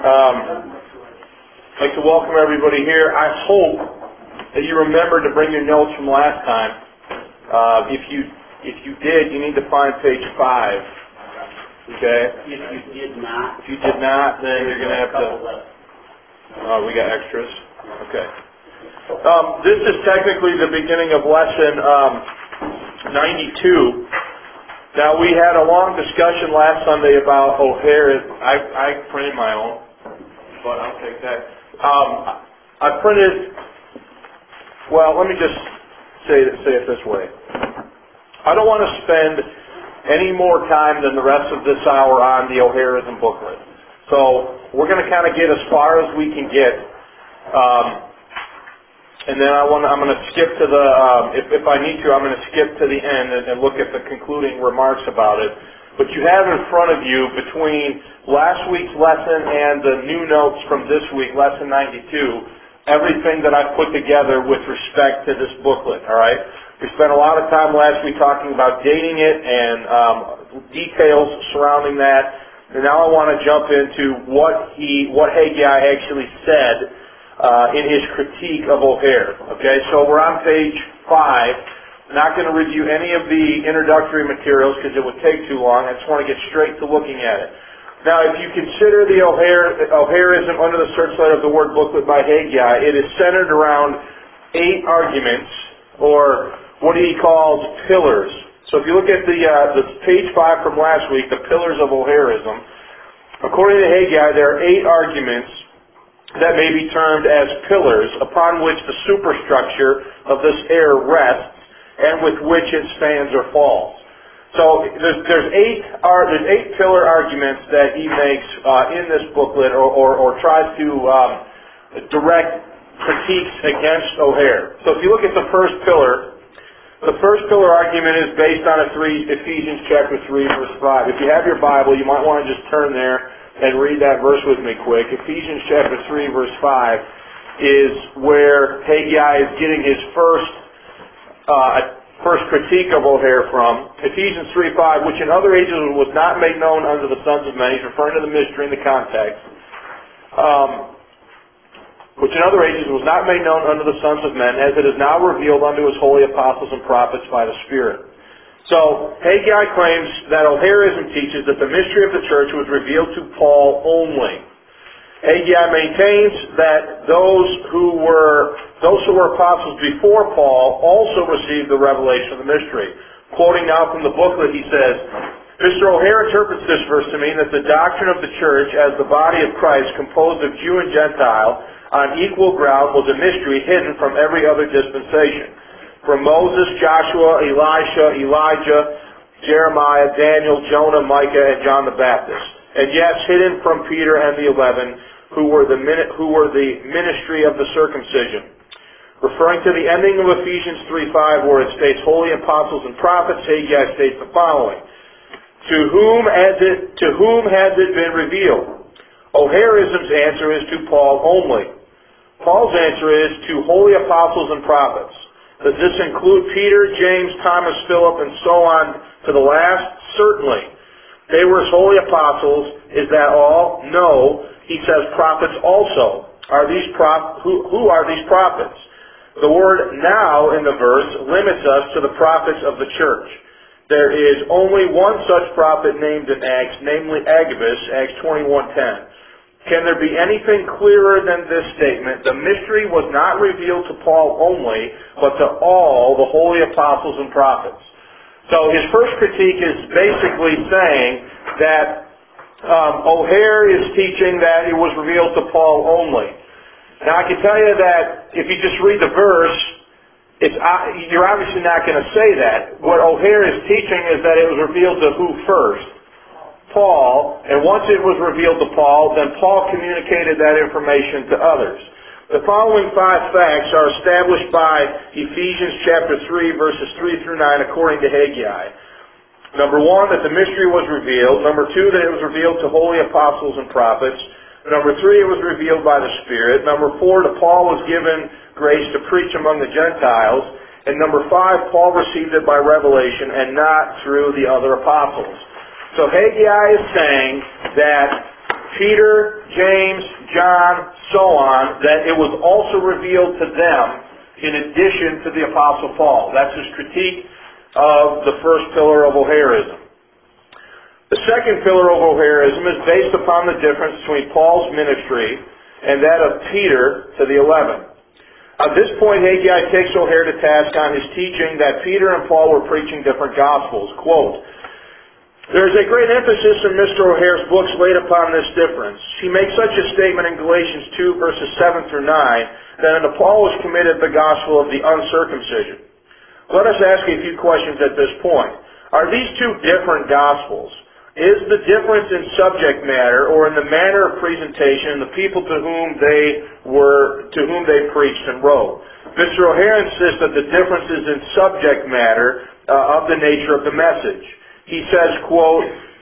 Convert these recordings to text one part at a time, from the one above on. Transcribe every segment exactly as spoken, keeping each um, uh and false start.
Um, I'd like to welcome everybody here. I hope that you remember to bring your notes from last time. Uh, if you if you did, you need to find page five. Okay? If you did not, If you did not, then you're going to have to... Oh, we got extras. Okay. Um, this is technically the beginning of lesson um, ninety-two. Now, we had a long discussion last Sunday about O'Hare. I, I printed my own, but I'll take that. Um, I printed, well, let me just say it, say it this way. I don't want to spend any more time than the rest of this hour on the O'Hareism booklet. So we're going to kind of get as far as we can get. Um, And then I want I'm going to skip to the, um, if, if I need to, I'm going to skip to the end and, and look at the concluding remarks about it. But you have in front of you, between last week's lesson and the new notes from this week, lesson ninety-two, everything that I've put together with respect to this booklet, all right? We spent a lot of time last week talking about dating it and um, details surrounding that. And now I want to jump into what he, what Haggai actually said Uh, in his critique of O'Hare. Okay, so we're on page five. Not going to review any of the introductory materials because it would take too long. I just want to get straight to looking at it. Now, if you consider the O'Hare, O'Hareism under the searchlight of the word booklet by Haggai, it is centered around eight arguments, or what he calls pillars. So if you look at the, uh, the page five from last week, the pillars of O'Hareism, according to Haggai, there are eight arguments that may be termed as pillars upon which the superstructure of this air rests and with which it stands or falls. So there's, there's eight are, there's eight pillar arguments that he makes uh, in this booklet, or, or, or tries to um, direct critiques against O'Hare. So if you look at the first pillar, the first pillar argument is based on a three, Ephesians chapter three, verse five. If you have your Bible, you might want to just turn there and read that verse with me quick. Ephesians chapter three, verse five is where Haggai is getting his first uh, first critique of O'Hare from. Ephesians three five, which in other ages was not made known unto the sons of men. He's referring to the mystery in the context. Um, which in other ages was not made known unto the sons of men, as it is now revealed unto his holy apostles and prophets by the Spirit. So, Haggai claims that O'Hareism teaches that the mystery of the church was revealed to Paul only. Haggai maintains that those who were those who were apostles before Paul also received the revelation of the mystery. Quoting now from the booklet, he says, Mister O'Hare interprets this verse to mean that the doctrine of the church as the body of Christ, composed of Jew and Gentile, on equal ground, was a mystery hidden from every other dispensation. From Moses, Joshua, Elisha, Elijah, Jeremiah, Daniel, Jonah, Micah, and John the Baptist. And yes, hidden from Peter and the eleven, who were the who were the ministry of the circumcision. Referring to the ending of Ephesians three five, where it states holy apostles and prophets, Haggai states the following: To whom has it to whom has it been revealed? O'Hareism's answer is to Paul only. Paul's answer is to holy apostles and prophets. Does this include Peter, James, Thomas, Philip, and so on to the last? Certainly. They were his holy apostles. Is that all? No. He says prophets also. Are these prop- who, who are these prophets? The word now in the verse limits us to the prophets of the church. There is only one such prophet named in Acts, namely Agabus, Acts twenty-one ten. Can there be anything clearer than this statement? The mystery was not revealed to Paul only, but to all the holy apostles and prophets. So his first critique is basically saying that um, O'Hare is teaching that it was revealed to Paul only. Now I can tell you that if you just read the verse, it's, you're obviously not going to say that. What O'Hare is teaching is that it was revealed to who first? Paul, and once it was revealed to Paul, then Paul communicated that information to others. The following five facts are established by Ephesians chapter three, verses three through nine, according to Haggai. Number one, that the mystery was revealed. Number two, that it was revealed to holy apostles and prophets. Number three, it was revealed by the Spirit. Number four, that Paul was given grace to preach among the Gentiles. And number five, Paul received it by revelation and not through the other apostles. So Haggai is saying that Peter, James, John, so on, that it was also revealed to them in addition to the Apostle Paul. That's his critique of the first pillar of O'Harism. The second pillar of O'Harism is based upon the difference between Paul's ministry and that of Peter to the eleven. At this point, Haggai takes O'Hare to task on his teaching that Peter and Paul were preaching different gospels. Quote, "There is a great emphasis in Mister O'Hare's books laid upon this difference. He makes such a statement in Galatians two, verses seven through nine, that an Apollos committed the gospel of the uncircumcision. Let us ask a few questions at this point. Are these two different gospels? Is the difference in subject matter or in the manner of presentation the people to whom they were, to whom they preached and wrote? Mister O'Hare insists that the difference is in subject matter uh, of the nature of the message. He says, quote,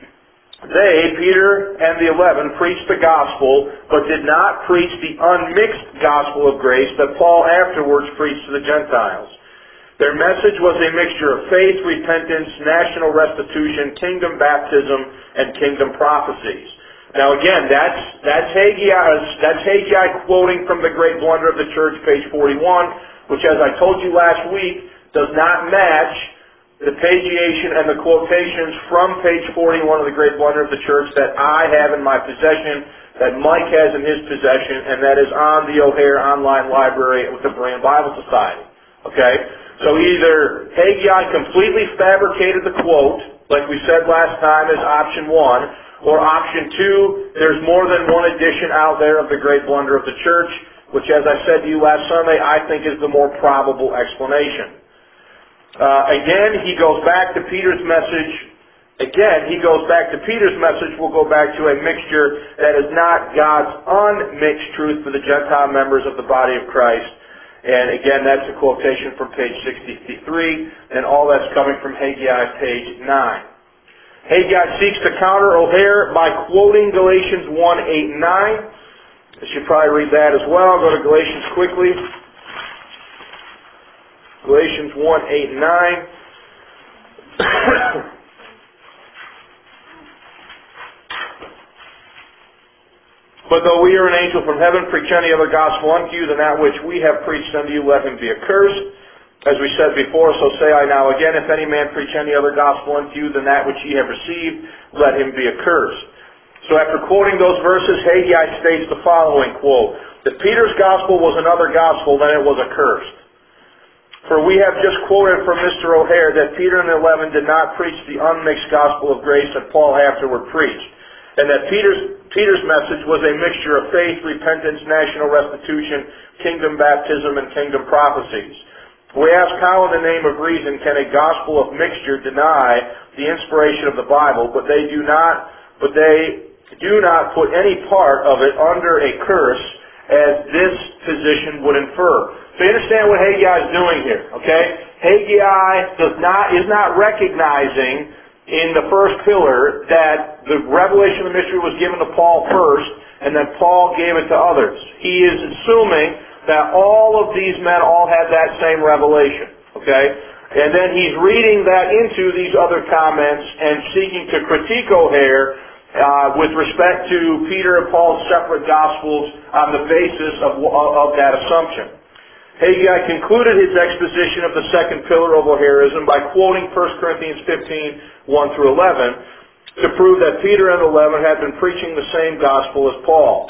"They, Peter and the eleven, preached the gospel, but did not preach the unmixed gospel of grace that Paul afterwards preached to the Gentiles. Their message was a mixture of faith, repentance, national restitution, kingdom baptism, and kingdom prophecies." Now again, that's that's Haggai, that's Haggai quoting from the Great Blunder of the Church, page forty-one, which, as I told you last week, does not match the pagiation and the quotations from page forty-one of the Great Blunder of the Church that I have in my possession, that Mike has in his possession, and that is on the O'Hare Online Library with the Berean Bible Society. Okay? So either Haggai completely fabricated the quote, like we said last time, as option one, or option two, there's more than one edition out there of the Great Blunder of the Church, which, as I said to you last Sunday, I think is the more probable explanation. Uh, again, he goes back to Peter's message. Again, he goes back to Peter's message. We'll go back to a mixture that is not God's unmixed truth for the Gentile members of the body of Christ. And again, that's a quotation from page sixty-three, and all that's coming from Haggai, page nine. Haggai seeks to counter O'Hare by quoting Galatians one, eight, and nine. You should probably read that as well. Go to Galatians quickly. Galatians one, eight, and nine. "But though we are an angel from heaven, preach any other gospel unto you than that which we have preached unto you, let him be accursed. As we said before, so say I now again, if any man preach any other gospel unto you than that which ye have received, let him be accursed." So after quoting those verses, Haggai states the following, quote, "If Peter's gospel was another gospel, then it was accursed. For we have just quoted from Mister O'Hare that Peter and the eleven did not preach the unmixed gospel of grace that Paul afterward preached, and that Peter's Peter's message was a mixture of faith, repentance, national restitution, kingdom baptism, and kingdom prophecies. We ask, how in the name of reason can a gospel of mixture deny the inspiration of the Bible, but they do not, but they do not put any part of it under a curse, as this position would infer." So you understand what Haggai is doing here, okay? Haggai does not is not recognizing in the first pillar that the revelation of the mystery was given to Paul first, and that Paul gave it to others. He is assuming that all of these men all had that same revelation, okay? And then he's reading that into these other comments and seeking to critique O'Hare uh, with respect to Peter and Paul's separate gospels on the basis of, of that assumption. Haggai concluded his exposition of the second pillar of O'Harism by quoting First Corinthians fifteen, one through eleven, to prove that Peter and the eleven had been preaching the same gospel as Paul.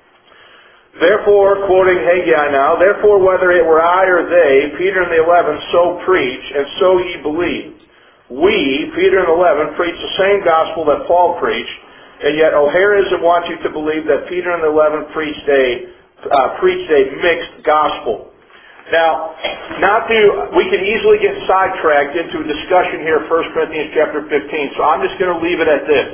"Therefore," quoting Haggai now, "therefore whether it were I or they, Peter and the eleven so preach, and so ye believed. We, Peter and the eleven, preach the same gospel that Paul preached, and yet O'Harism wants you to believe that Peter and the eleven preached a, uh, preached a mixed gospel." Now, not to, we can easily get sidetracked into a discussion here of First Corinthians chapter fifteen, so I'm just going to leave it at this.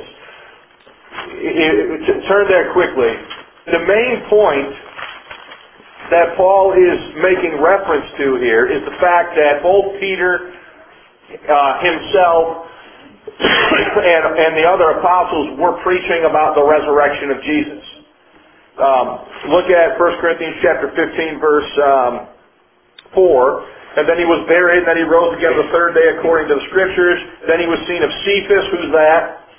Turn there quickly. The main point that Paul is making reference to here is the fact that both Peter uh, himself and, and the other apostles were preaching about the resurrection of Jesus. Um, look at First Corinthians chapter fifteen, verse um, four, and then he was buried, and then he rose again the third day according to the Scriptures. Then he was seen of Cephas. Who's that?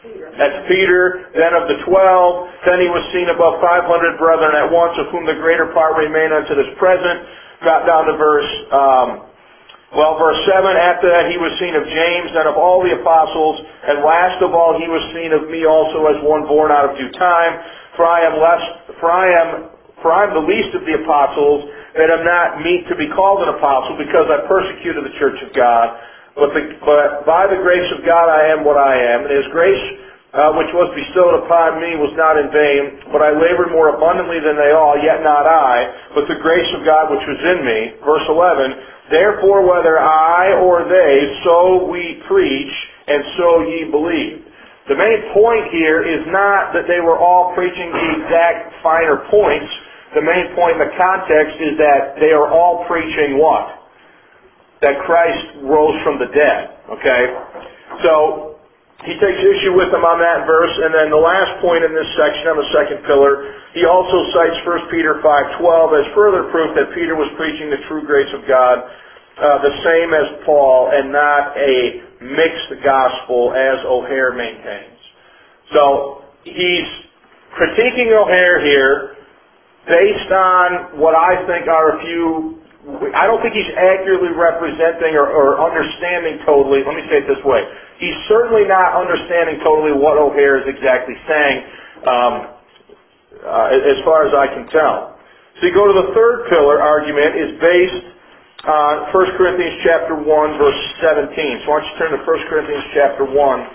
That's Peter. Then of the twelve, then he was seen above five hundred brethren at once, of whom the greater part remain unto this present. Drop down to verse, um, well, verse seven. After that he was seen of James, and of all the apostles, and last of all he was seen of me also as one born out of due time. For I am less, for I am, for I am the least of the apostles, and am not meet to be called an apostle, because I persecuted the church of God. But, the, but by the grace of God I am what I am, and His grace uh, which was bestowed upon me was not in vain, but I labored more abundantly than they all, yet not I, but the grace of God which was in me. Verse eleven, therefore whether I or they, so we preach, and so ye believe. The main point here is not that they were all preaching the exact finer points. The main point in the context is that they are all preaching what? That Christ rose from the dead. Okay? So, he takes issue with them on that verse, and then the last point in this section on the second pillar, he also cites First Peter five twelve as further proof that Peter was preaching the true grace of God, uh, the same as Paul, and not a mixed gospel as O'Hare maintains. So, he's critiquing O'Hare here based on what I think are a few... I don't think he's accurately representing or, or understanding totally. Let me say it this way. He's certainly not understanding totally what O'Hare is exactly saying, um, uh, as far as I can tell. So you go to the third pillar argument is based on First Corinthians chapter one, verse seventeen. So why don't you turn to First Corinthians chapter one.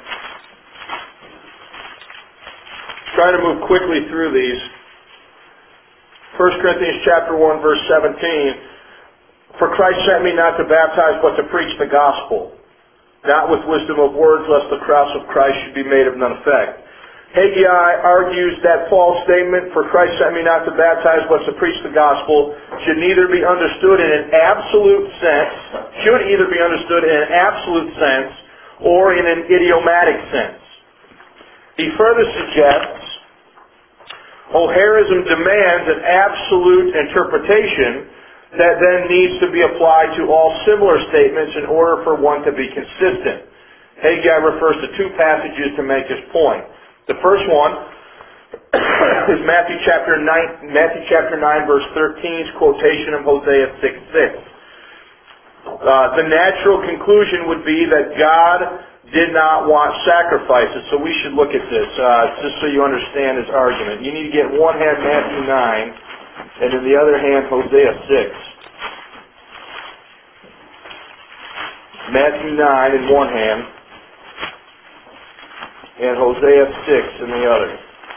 Trying to move quickly through these. First Corinthians chapter one, verse seventeen. For Christ sent me not to baptize, but to preach the gospel, not with wisdom of words, lest the cross of Christ should be made of none effect. Haggai argues that Paul's statement, for Christ sent me not to baptize, but to preach the gospel, should neither be understood in an absolute sense, should either be understood in an absolute sense, or in an idiomatic sense. He further suggests O'Harism demands an absolute interpretation that then needs to be applied to all similar statements in order for one to be consistent. Haggai refers to two passages to make his point. The first one is Matthew chapter nine, Matthew chapter nine, verse thirteen's quotation of Hosea six six. Uh, the natural conclusion would be that God did not want sacrifices. So we should look at this, uh, just so you understand his argument. You need to get in one hand Matthew nine, and in the other hand, Hosea six. Matthew nine in one hand, and Hosea six in the other.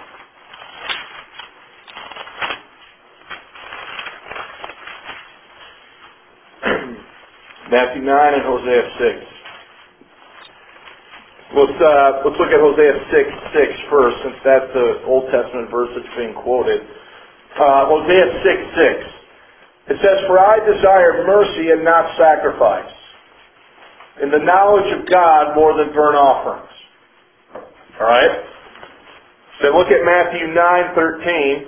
Matthew nine and Hosea six. Let's, uh, let's look at Hosea six six first, since that's the Old Testament verse that's being quoted. Uh, Hosea six six. It says, for I desire mercy and not sacrifice, and the knowledge of God more than burnt offerings. Alright? Then look at Matthew nine thirteen.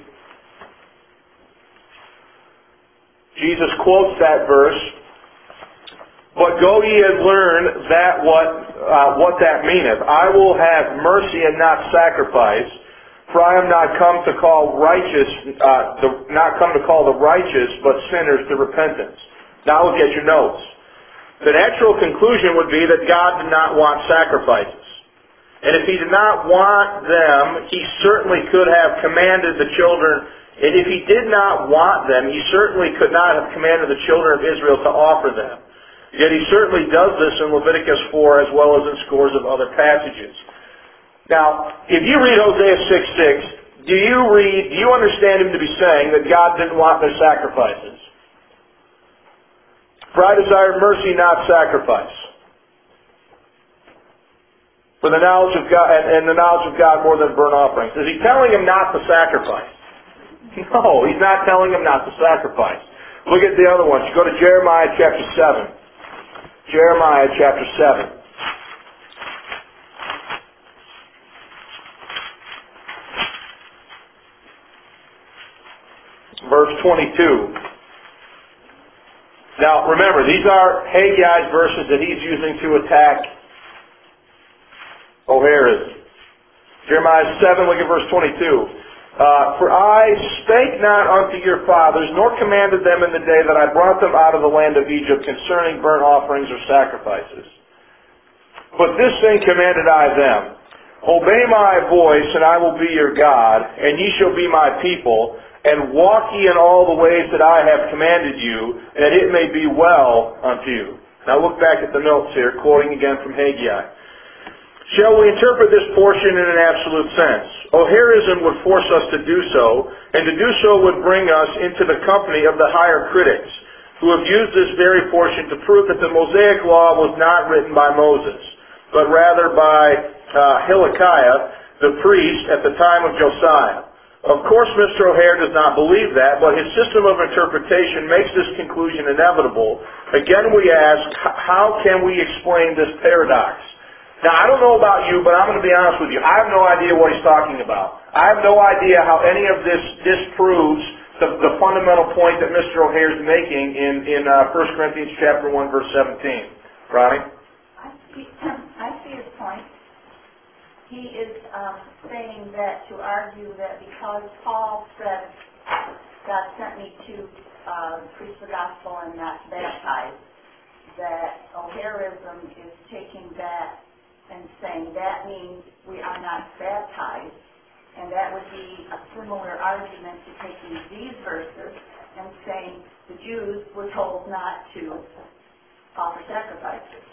Jesus quotes that verse. But go ye and learn that what uh, what that meaneth. I will have mercy and not sacrifice. For I am not come to call righteous, uh, the, not come to call the righteous, but sinners to repentance. Now look at your notes. The natural conclusion would be that God did not want sacrifices. And if He did not want them, He certainly could have commanded the children, and if He did not want them, He certainly could not have commanded the children of Israel to offer them. Yet He certainly does this in Leviticus four as well as in scores of other passages. Now, if you read Hosea six six, do you read, do you understand him to be saying that God didn't want their sacrifices? For I desire mercy, not sacrifice. For the knowledge of God, and, and the knowledge of God more than burnt offerings. Is he telling him not to sacrifice? No, he's not telling him not to sacrifice. Look at the other ones. You go to Jeremiah chapter seven. Jeremiah chapter seven. Verse twenty-two. Now, remember, these are Haggai's verses that he's using to attack O'Harism. uh, seven, look at verse twenty-two. Uh, For I spake not unto your fathers, nor commanded them in the day that I brought them out of the land of Egypt concerning burnt offerings or sacrifices. But this thing commanded I them, Obey my voice, and I will be your God, and ye shall be my people, and walk ye in all the ways that I have commanded you, that it may be well unto you. Now look back at the notes here, quoting again from Haggai. Shall we interpret this portion in an absolute sense? O'Harism would force us to do so, and to do so would bring us into the company of the higher critics, who have used this very portion to prove that the Mosaic Law was not written by Moses, but rather by uh, Hilkiah, the priest at the time of Josiah. Of course, Mister O'Hare does not believe that, but his system of interpretation makes this conclusion inevitable. Again, we ask, how can we explain this paradox? Now, I don't know about you, but I'm going to be honest with you. I have no idea what he's talking about. I have no idea how any of this disproves the, the fundamental point that Mister O'Hare is making in, in uh, First Corinthians chapter one, verse seventeen. Ronnie? I see, I see his point. He is um, saying that to argue that because Paul said, God sent me to uh, preach the gospel and not baptize, that O'Harism is taking that and saying that means we are not baptized, and that would be a similar argument to taking these verses and saying the Jews were told not to offer sacrifices.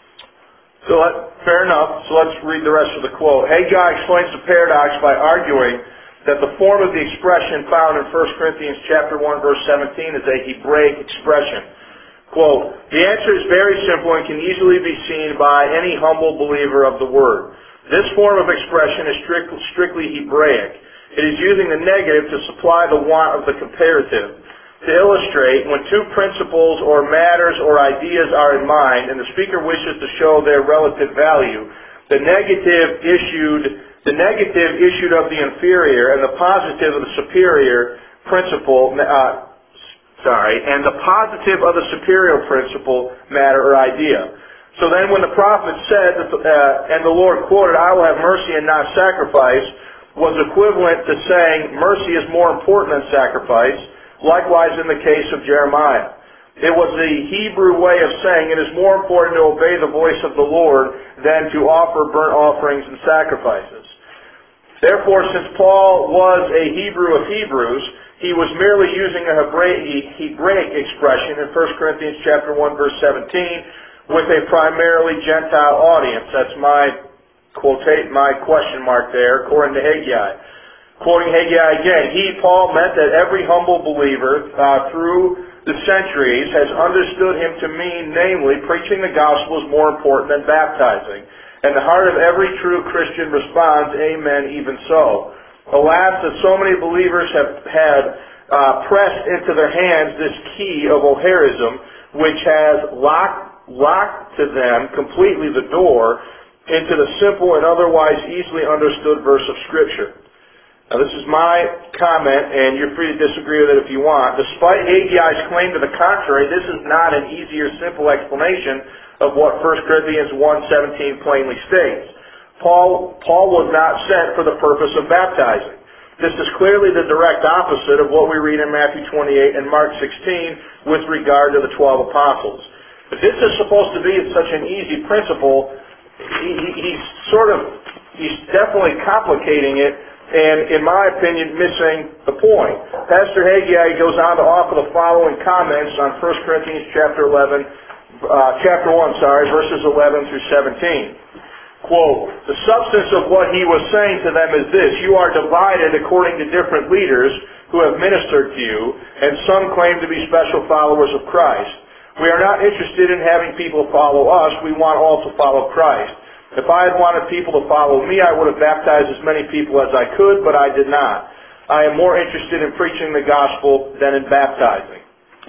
So let, fair enough. So let's read the rest of the quote. Haggai explains the paradox by arguing that the form of the expression found in First Corinthians chapter one, verse seventeen is a Hebraic expression. Quote, the answer is very simple and can easily be seen by any humble believer of the Word. This form of expression is strict, strictly Hebraic. It is using the negative to supply the want of the comparative. To illustrate, when two principles or matters or ideas are in mind and the speaker wishes to show their relative value, the negative issued, the negative issued of the inferior and the positive of the superior principle uh, Sorry, and the positive of the superior principle, matter, or idea. So then when the prophet said, that the, uh, and the Lord quoted, I will have mercy and not sacrifice, was equivalent to saying mercy is more important than sacrifice, likewise in the case of Jeremiah. It was the Hebrew way of saying it is more important to obey the voice of the Lord than to offer burnt offerings and sacrifices. Therefore, since Paul was a Hebrew of Hebrews, he was merely using a Hebraic expression in First Corinthians chapter one, verse seventeen, with a primarily Gentile audience. That's my quotate, my question mark there, according to Haggai. Quoting Haggai again, he, Paul, meant that every humble believer uh, through the centuries has understood him to mean, namely, preaching the gospel is more important than baptizing. And the heart of every true Christian responds, Amen, even so. Alas, that so many believers have had uh, pressed into their hands this key of O'Harism, which has locked, locked to them completely the door into the simple and otherwise easily understood verse of Scripture. Now, this is my comment, and you're free to disagree with it if you want. Despite Haggai's claim to the contrary, this is not an easy or simple explanation of what First Corinthians one seventeen plainly states. Paul, Paul was not sent for the purpose of baptizing. This is clearly the direct opposite of what we read in Matthew twenty-eight and Mark sixteen with regard to the twelve apostles. But this is supposed to be such an easy principle, he, he, he's sort of, he's definitely complicating it, and in my opinion, missing the point. Pastor Haggai goes on to offer the following comments on First Corinthians chapter eleven, uh, chapter one, sorry, verses eleven through seventeen. Quote, the substance of what he was saying to them is this, you are divided according to different leaders who have ministered to you, and some claim to be special followers of Christ. We are not interested in having people follow us, we want all to follow Christ. If I had wanted people to follow me, I would have baptized as many people as I could, but I did not. I am more interested in preaching the gospel than in baptizing.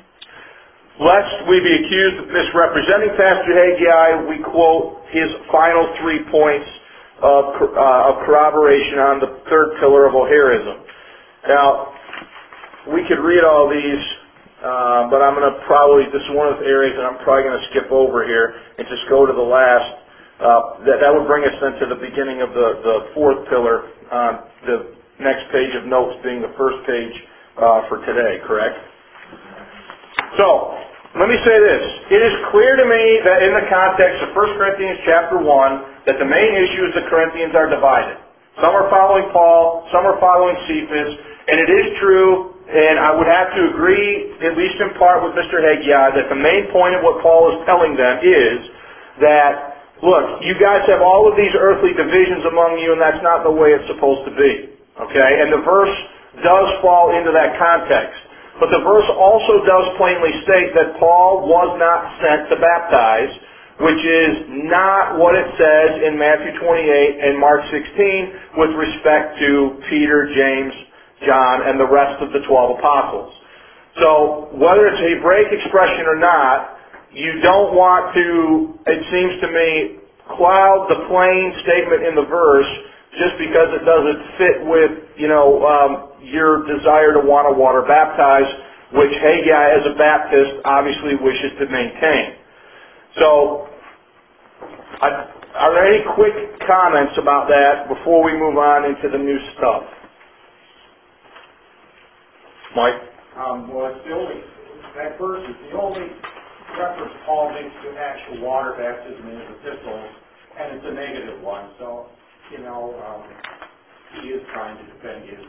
Lest we be accused of misrepresenting Pastor Haggai, we quote his final three points of, uh, of corroboration on the third pillar of O'Harism. Now, we could read all these, uh, but I'm going to probably, this is one of the areas that I'm probably going to skip over here and just go to the last. Uh, that, that would bring us then to the beginning of the, the fourth pillar, uh, the next page of notes being the first page uh, for today, correct? So, let me say this. It is clear to me that in the context of First Corinthians chapter one, that the main issue is the Corinthians are divided. Some are following Paul, some are following Cephas, and it is true, and I would have to agree, at least in part with Mister Haggai, that the main point of what Paul is telling them is that, look, you guys have all of these earthly divisions among you, and that's not the way it's supposed to be. Okay? And the verse does fall into that context. But the verse also does plainly state that Paul was not sent to baptize, which is not what it says in Matthew twenty-eight and Mark sixteen with respect to Peter, James, John, and the rest of the twelve apostles. So, whether it's a Hebraic expression or not, you don't want to, it seems to me, cloud the plain statement in the verse just because it doesn't fit with, you know, um, your desire to want to water baptize, which Haggai, as a Baptist, obviously wishes to maintain. So, I, are there any quick comments about that before we move on into the new stuff? Mike? Um, well, it's the only, that verse is the only reference Paul makes to actual water baptism in his epistles, and it's a negative one, so, you know, um, he is trying to defend his...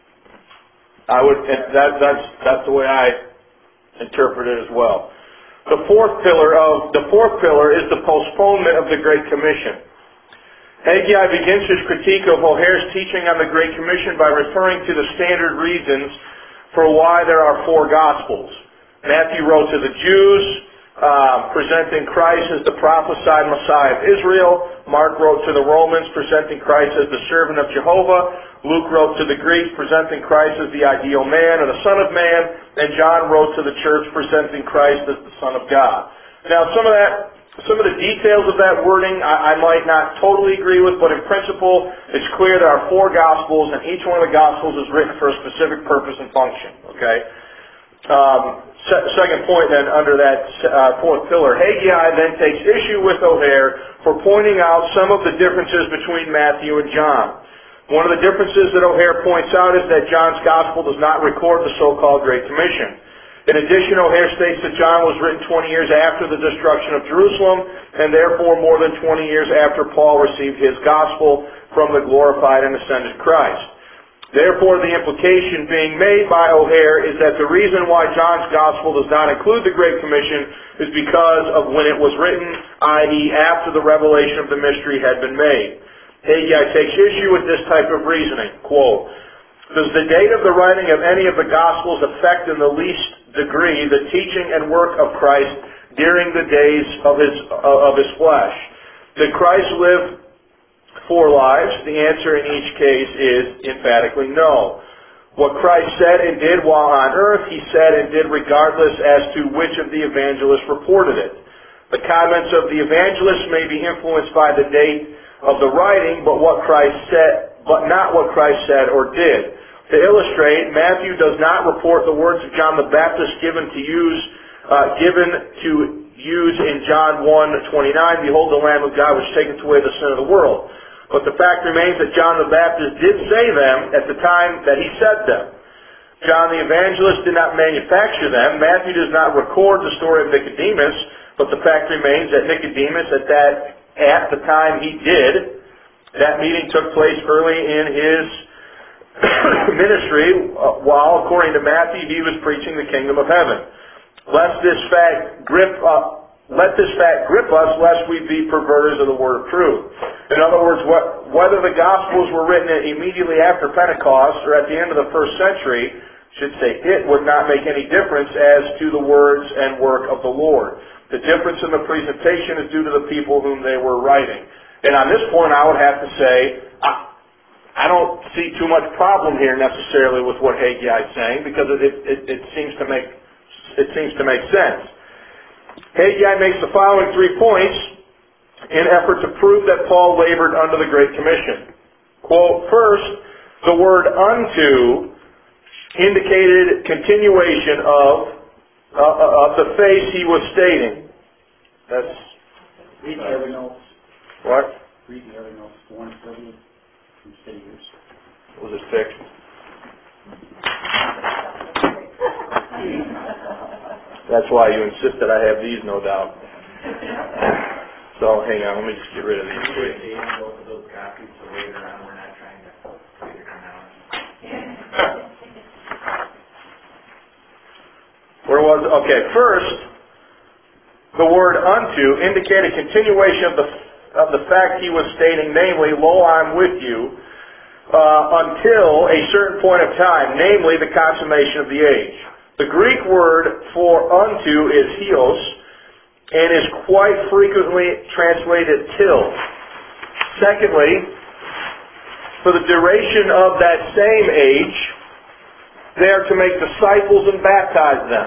I would, that, that's, that's the way I interpret it as well. The fourth pillar of, the fourth pillar is the postponement of the Great Commission. Haggai begins his critique of O'Hare's teaching on the Great Commission by referring to the standard reasons for why there are four Gospels. Matthew wrote to the Jews, uh, presenting Christ as the prophesied Messiah of Israel. Mark wrote to the Romans, presenting Christ as the servant of Jehovah. Luke wrote to the Greeks, presenting Christ as the ideal man or the Son of Man. And John wrote to the church, presenting Christ as the Son of God. Now, some of that, some of the details of that wording I, I might not totally agree with, but in principle, it's clear there are four Gospels, and each one of the Gospels is written for a specific purpose and function. Okay? Um, se- second point then, under that uh, fourth pillar, Haggai then takes issue with O'Hare for pointing out some of the differences between Matthew and John. One of the differences that O'Hare points out is that John's Gospel does not record the so-called Great Commission. In addition, O'Hare states that John was written twenty years after the destruction of Jerusalem, and therefore more than twenty years after Paul received his Gospel from the glorified and ascended Christ. Therefore, the implication being made by O'Hare is that the reason why John's Gospel does not include the Great Commission is because of when it was written, that is after the revelation of the mystery had been made. Haggai takes issue with this type of reasoning. Quote, "Does the date of the writing of any of the Gospels affect in the least degree the teaching and work of Christ during the days of his, uh, of his flesh? Did Christ live four lives? The answer in each case is emphatically no. What Christ said and did while on earth, he said and did regardless as to which of the evangelists reported it. The comments of the evangelists may be influenced by the date of the writing, but what Christ said, but not what Christ said or did. To illustrate, Matthew does not report the words of John the Baptist given to use, uh, given to use in John one twenty-nine, behold the Lamb of God which taketh away the sin of the world. But the fact remains that John the Baptist did say them at the time that he said them. John the Evangelist did not manufacture them. Matthew does not record the story of Nicodemus, but the fact remains that Nicodemus at that at the time he did, that meeting took place early in his ministry, uh, while according to Matthew he was preaching the kingdom of heaven. Lest this fact grip uh, let this fact grip us, lest we be perverters of the word of truth. In other words, what, whether the Gospels were written immediately after Pentecost or at the end of the first century, should say it would not make any difference as to the words and work of the Lord. The difference in the presentation is due to the people whom they were writing. And on this point, I would have to say, I, I don't see too much problem here necessarily with what Haggai is saying, because it, it, it seems to make it seems to make sense. Haggai makes the following three points in effort to prove that Paul labored under the Great Commission. Quote, first, the word unto indicated continuation of uh, of the face he was stating. That's Read the other notes. what? Read the other notes, one seventy from Saviors. Was it fixed? That's why you insist that I have these, no doubt. So, hang on, let me just get rid of these. They have both of those copies, so later on, we're not trying to figure them out. Where was, okay, first, the word unto indicated continuation of the of the fact he was stating, namely, lo, I'm with you, uh, until a certain point of time, namely the consummation of the age. The Greek word for unto is hios, and is quite frequently translated till. Secondly, for the duration of that same age, they are to make disciples and baptize them.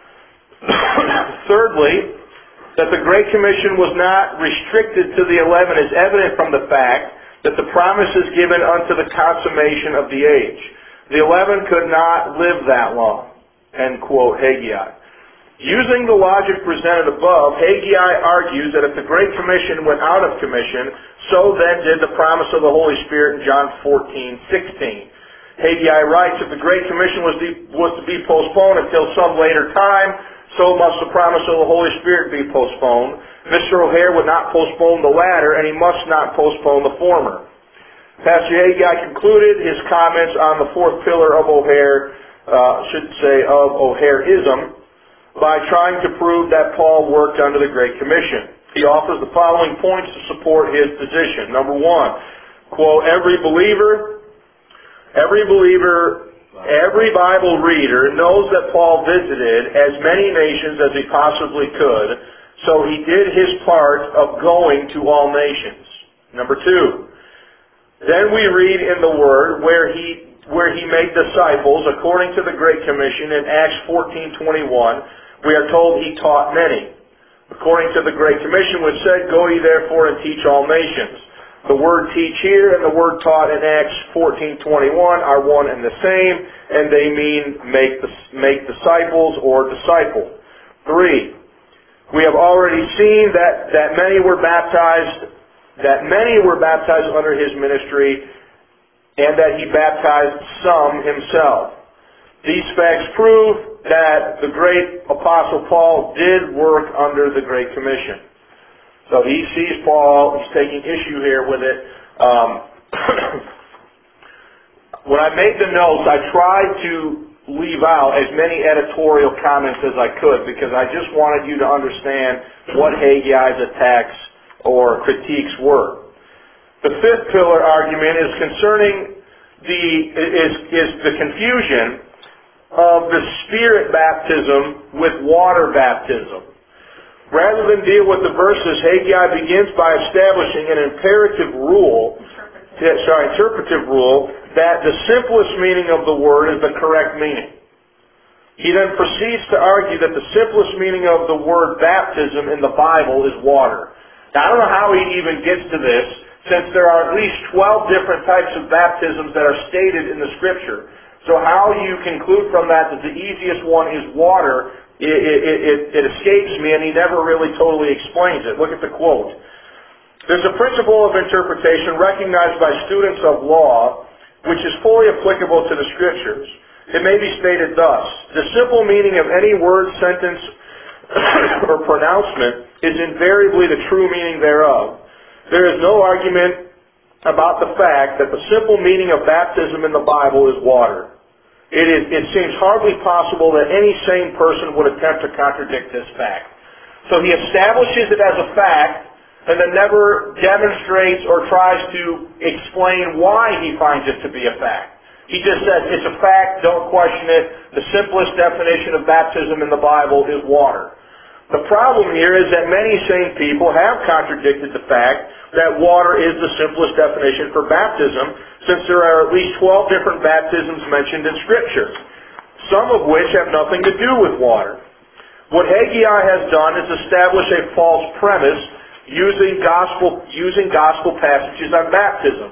Thirdly, that the Great Commission was not restricted to the eleven is evident from the fact that the promise is given unto the consummation of the age. The eleven could not live that long. End quote, Haggai. Using the logic presented above, Haggai argues that if the Great Commission went out of commission, so then did the promise of the Holy Spirit in John fourteen sixteen. Haggai writes, if the Great Commission was, de- was to be postponed until some later time, so must the promise of the Holy Spirit be postponed. Mister O'Hare would not postpone the latter, and he must not postpone the former. Pastor Haggai concluded his comments on the fourth pillar of O'Hare, uh, should say of O'Hareism, by trying to prove that Paul worked under the Great Commission. He offers the following points to support his position. Number one, quote, every believer, every believer, every Bible reader knows that Paul visited as many nations as he possibly could, so he did his part of going to all nations. Number two, then we read in the Word where he where he made disciples according to the Great Commission in Acts fourteen twenty-one. We are told he taught many. According to the Great Commission, which said, go ye therefore and teach all nations. The word teach here and the word taught in Acts fourteen twenty-one are one and the same, and they mean make make disciples or disciple. Three, we have already seen that, that many were baptized, that many were baptized under his ministry, and that he baptized some himself. These facts prove that the great Apostle Paul did work under the Great Commission. So he sees Paul, he's taking issue here with it. Um, when I made the notes, I tried to leave out as many editorial comments as I could because I just wanted you to understand what Haggai's attacks or critiques were. The fifth pillar argument is concerning the is is the confusion of the Spirit baptism with water baptism. Rather than deal with the verses, Haggai begins by establishing an imperative rule, Interpretive. sorry, interpretive rule, that the simplest meaning of the word is the correct meaning. He then proceeds to argue that the simplest meaning of the word baptism in the Bible is water. Now, I don't know how he even gets to this, since there are at least twelve different types of baptisms that are stated in the Scripture. So how you conclude from that that the easiest one is water, it, it, it, it escapes me, and he never really totally explains it. Look at the quote. There's a principle of interpretation recognized by students of law, which is fully applicable to the Scriptures. It may be stated thus: the simple meaning of any word, sentence, or pronouncement is invariably the true meaning thereof. There is no argument about the fact that the simple meaning of baptism in the Bible is water. It, is, it seems hardly possible that any sane person would attempt to contradict this fact. So he establishes it as a fact and then never demonstrates or tries to explain why he finds it to be a fact. He just says, it's a fact, don't question it. The simplest definition of baptism in the Bible is water. The problem here is that many sane people have contradicted the fact that water is the simplest definition for baptism, since there are at least twelve different baptisms mentioned in Scripture, some of which have nothing to do with water. What Haggai has done is establish a false premise using gospel, using gospel passages on baptism.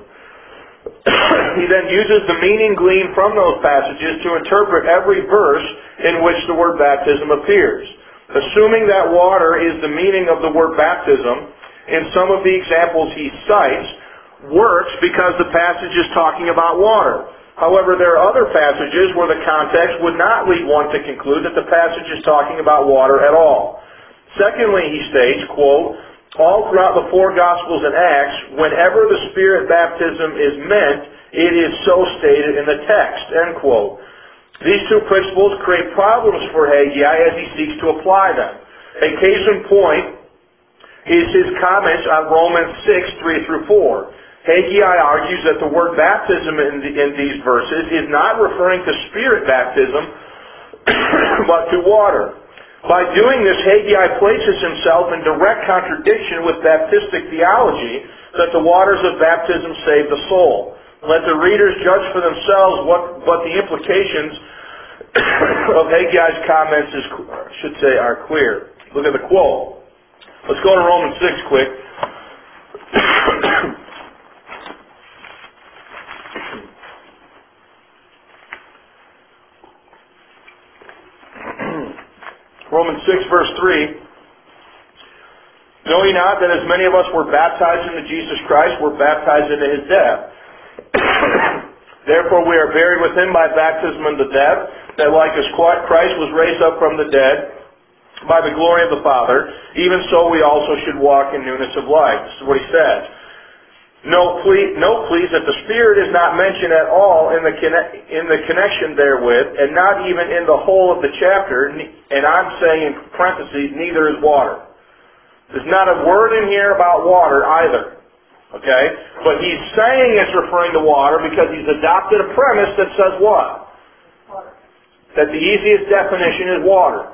He then uses the meaning gleaned from those passages to interpret every verse in which the word baptism appears. Assuming that water is the meaning of the word baptism, in some of the examples he cites, works because the passage is talking about water. However, there are other passages where the context would not lead one to conclude that the passage is talking about water at all. Secondly, he states, quote, all throughout the four Gospels and Acts, whenever the Spirit baptism is meant, it is so stated in the text, end quote. These two principles create problems for Haggai as he seeks to apply them. A case in point is his comments on Romans six, three through four. Haggai argues that the word baptism in, the, in these verses is not referring to Spirit baptism, but to water. By doing this, Haggai places himself in direct contradiction with Baptistic theology that the waters of baptism save the soul. Let the readers judge for themselves what, what the implications of Haggai's comments is, should say are clear. Look at the quote. Let's go to Romans six quick. Romans six, verse three. Know ye not that as many of us were baptized into Jesus Christ, were baptized into his death? Therefore we are buried with him by baptism into death, that like as Christ was raised up from the dead by the glory of the Father, even so we also should walk in newness of life. This is what he says. Note please, note please that the Spirit is not mentioned at all in the in the connection therewith, and not even in the whole of the chapter, and I'm saying in parentheses, neither is water. There's not a word in here about water either. Okay? But he's saying it's referring to water because he's adopted a premise that says what? Water. That the easiest definition is water.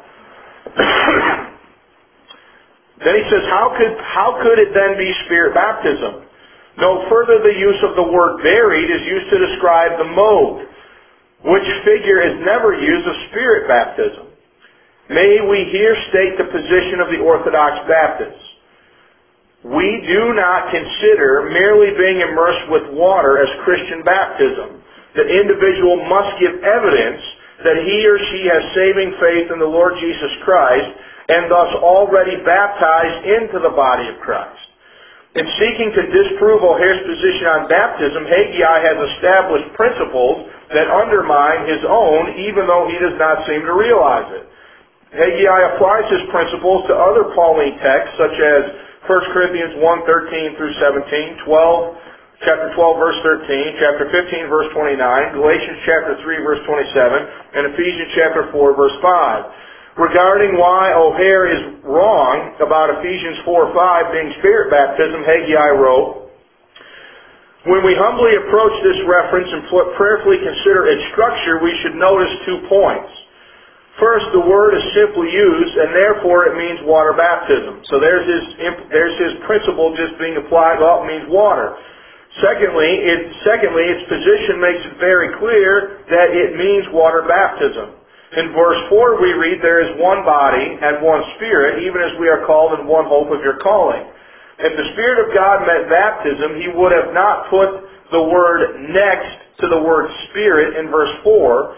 Then he says, how could how could it then be Spirit baptism? No further, the use of the word buried is used to describe the mode, which figure is never used of Spirit baptism. May we here state the position of the Orthodox Baptists. We do not consider merely being immersed with water as Christian baptism. The individual must give evidence that he or she has saving faith in the Lord Jesus Christ and thus already baptized into the body of Christ. In seeking to disprove O'Hare's position on baptism, Haggai has established principles that undermine his own, even though he does not seem to realize it. Haggai applies his principles to other Pauline texts, such as First Corinthians one, thirteen through seventeen, twelve, chapter twelve, verse thirteen, chapter fifteen, verse twenty-nine, Galatians chapter three, verse twenty-seven, and Ephesians chapter four, verse five. Regarding why O'Hare is wrong about Ephesians four five being Spirit baptism, Haggai wrote, when we humbly approach this reference and prayerfully consider its structure, we should notice two points. First, the word is simply used, and therefore it means water baptism. So there's his, there's his principle just being applied, well, it means water. Secondly, it, secondly, its position makes it very clear that it means water baptism. In verse four we read, there is one body and one Spirit, even as we are called in one hope of your calling. If the Spirit of God meant baptism, he would have not put the word next to the word Spirit in verse four,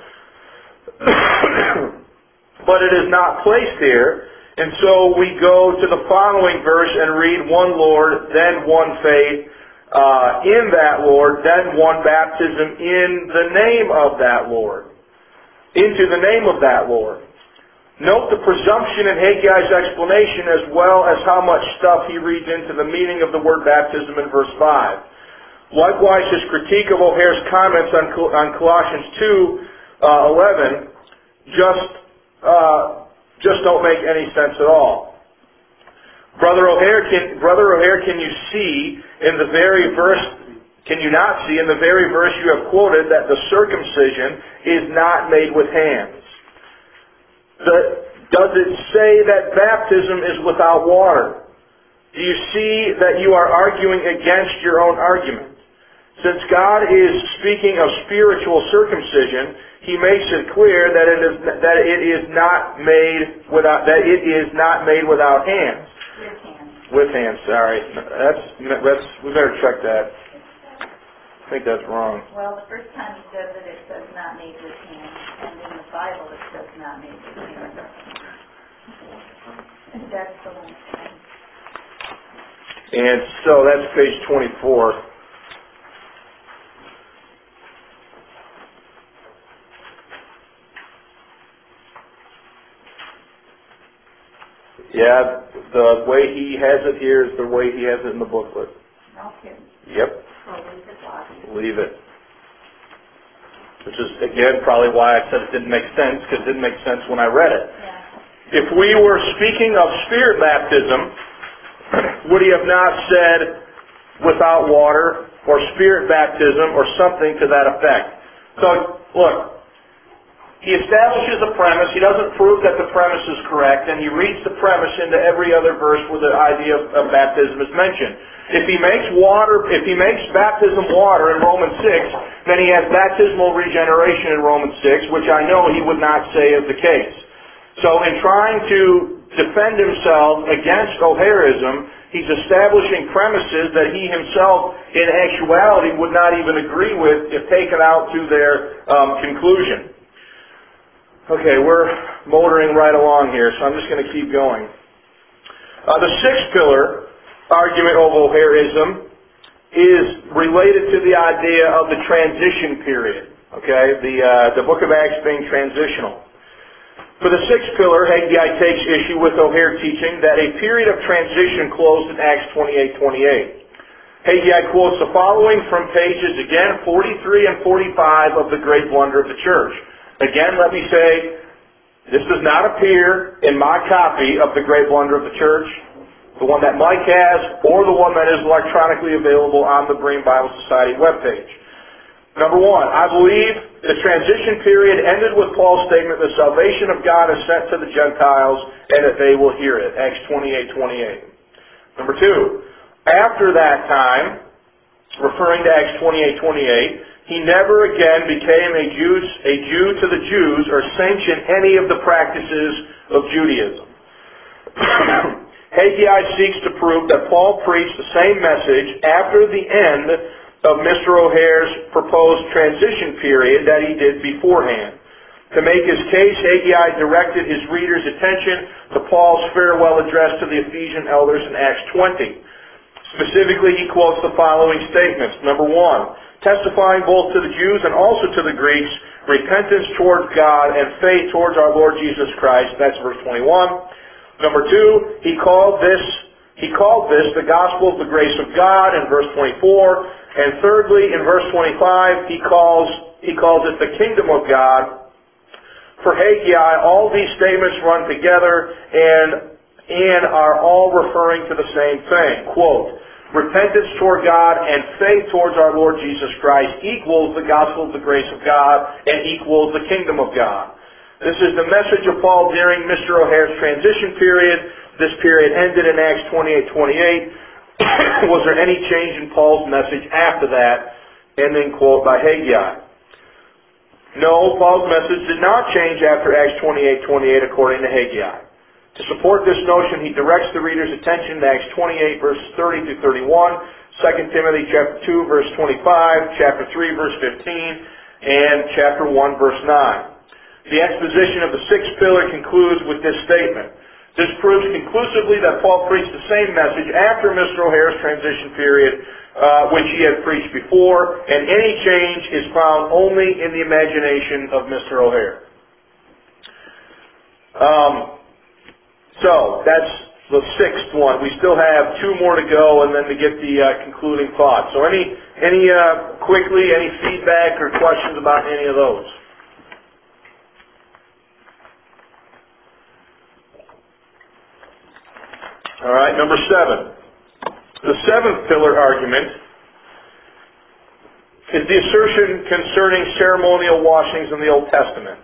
but it is not placed here, and so we go to the following verse and read one Lord, then one faith uh, in that Lord, then one baptism in the name of that Lord. Into the name of that Lord. Note the presumption in Haggai's explanation as well as how much stuff he reads into the meaning of the word baptism in verse five. Likewise, his critique of O'Hare's comments on, on Colossians two eleven just, uh, just don't make any sense at all. Brother O'Hare, can, Brother O'Hare, can you see in the very verse Can you not see in the very verse you have quoted that the circumcision is not made with hands? The, does it say that baptism is without water? Do you see that you are arguing against your own argument? Since God is speaking of spiritual circumcision, he makes it clear that it is that it is not made without that it is not made without hands. With hands. With hands. Sorry, that's that's we better check that. I think that's wrong. Well, the first time he says it, it says not made with hands, and in the Bible it says not made with hands. And that's the one thing. And so that's page twenty-four. Yeah, the way he has it here is the way he has it in the booklet. No kidding. Yep, So leave it lost. leave it. Which is, again, probably why I said it didn't make sense, because it didn't make sense when I read it. Yeah. If we were speaking of Spirit baptism, would he have not said without water, or Spirit baptism, or something to that effect? So, look, he establishes a premise, he doesn't prove that the premise is correct, and he reads the premise into every other verse where the idea of, of baptism is mentioned. If he makes water, if he makes baptism water in Romans six, then he has baptismal regeneration in Romans six, which I know he would not say is the case. So in trying to defend himself against O'Hairism, he's establishing premises that he himself, in actuality, would not even agree with if taken out to their um, conclusion. Okay, we're motoring right along here, so I'm just going to keep going. Uh, the sixth pillar argument of O'Hairism is related to the idea of the transition period. Okay, the uh, the Book of Acts being transitional. For the sixth pillar, Haggai takes issue with O'Hair teaching that a period of transition closed in Acts twenty-eight twenty-eight. Haggai quotes the following from pages, again, forty-three and forty-five of The Great Blunder of the Church. Again, let me say, this does not appear in my copy of The Great Blunder of the Church, the one that Mike has, or the one that is electronically available on the Berean Bible Society webpage. Number one, I believe the transition period ended with Paul's statement, the salvation of God is sent to the Gentiles, and that they will hear it, Acts twenty-eight twenty-eight. Number two, after that time, referring to Acts twenty-eight twenty-eight, he never again became a Jew, a Jew to the Jews or sanctioned any of the practices of Judaism. Haggai seeks to prove that Paul preached the same message after the end of Mister O'Hair's proposed transition period that he did beforehand. To make his case, Haggai directed his readers' attention to Paul's farewell address to the Ephesian elders in Acts twenty. Specifically, he quotes the following statements. Number one, testifying both to the Jews and also to the Greeks, repentance towards God and faith towards our Lord Jesus Christ. That's verse twenty-one. Number two, he called this he called this the gospel of the grace of God in verse twenty-four. And thirdly, in verse twenty-five, he calls he calls it the kingdom of God. For Haggai, all these statements run together and and are all referring to the same thing. Quote, repentance toward God and faith towards our Lord Jesus Christ equals the gospel of the grace of God and equals the kingdom of God. This is the message of Paul during Mister O'Hair's transition period. This period ended in Acts twenty-eight twenty-eight. Was there any change in Paul's message after that? And then quote by Haggai. No, Paul's message did not change after Acts twenty-eight twenty-eight according to Haggai. To support this notion, he directs the reader's attention to Acts twenty-eight, verses thirty through thirty-one, Second Timothy chapter two, verse twenty-five, chapter three, verse fifteen, and chapter one, verse nine. The exposition of the sixth pillar concludes with this statement. This proves conclusively that Paul preached the same message after Mister O'Hair's transition period, uh, which he had preached before, and any change is found only in the imagination of Mister O'Hair. Um... So, that's the sixth one. We still have two more to go and then to get the uh, concluding thoughts. So any, any uh, quickly, any feedback or questions about any of those? All right, number seven. The seventh pillar argument is the assertion concerning ceremonial washings in the Old Testament.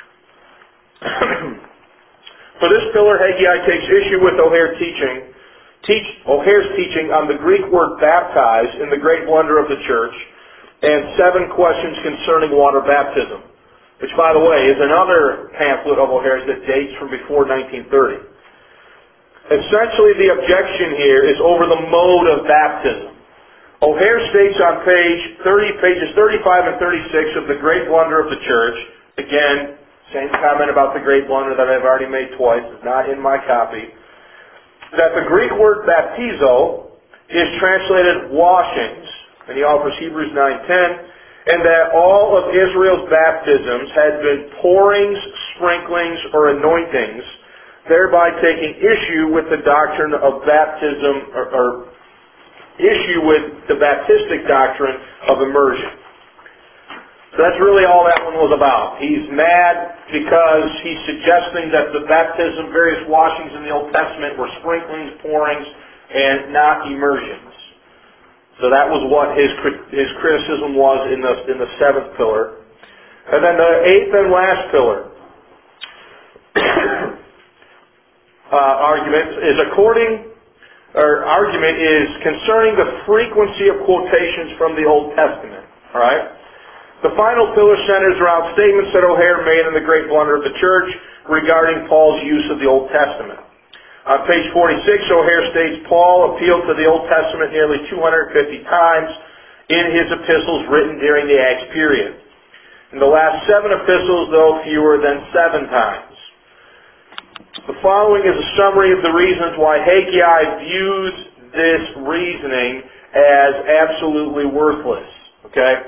For this pillar, Haggai takes issue with O'Hair teaching, teach, O'Hair's teaching on the Greek word baptize in the Great Blunder of the Church, and seven questions concerning water baptism, which, by the way, is another pamphlet of O'Hair's that dates from before nineteen thirty. Essentially, the objection here is over the mode of baptism. O'Hair states on page thirty, pages thirty-five and thirty-six of the Great Blunder of the Church, again, same comment about the Great Blunder that I've already made twice, is not in my copy, that the Greek word baptizo is translated washings, and he offers Hebrews nine ten, and that all of Israel's baptisms had been pourings, sprinklings, or anointings thereby taking issue with the doctrine of baptism, or, or issue with the Baptistic doctrine of immersion. So that's really all that one was about. He's mad because he's suggesting that the baptism, various washings in the Old Testament were sprinklings, pourings, and not immersions. So that was what his his criticism was in the in the seventh pillar. And then the eighth and last pillar uh, argument is according, or argument is concerning the frequency of quotations from the Old Testament. All right. The final pillar centers around statements that O'Hare made in the Great Blunder of the Church regarding Paul's use of the Old Testament. On page forty-six, O'Hare states Paul appealed to the Old Testament nearly two hundred fifty times in his epistles written during the Acts period. In the last seven epistles, though, fewer than seven times. The following is a summary of the reasons why Haggai views this reasoning as absolutely worthless. Okay?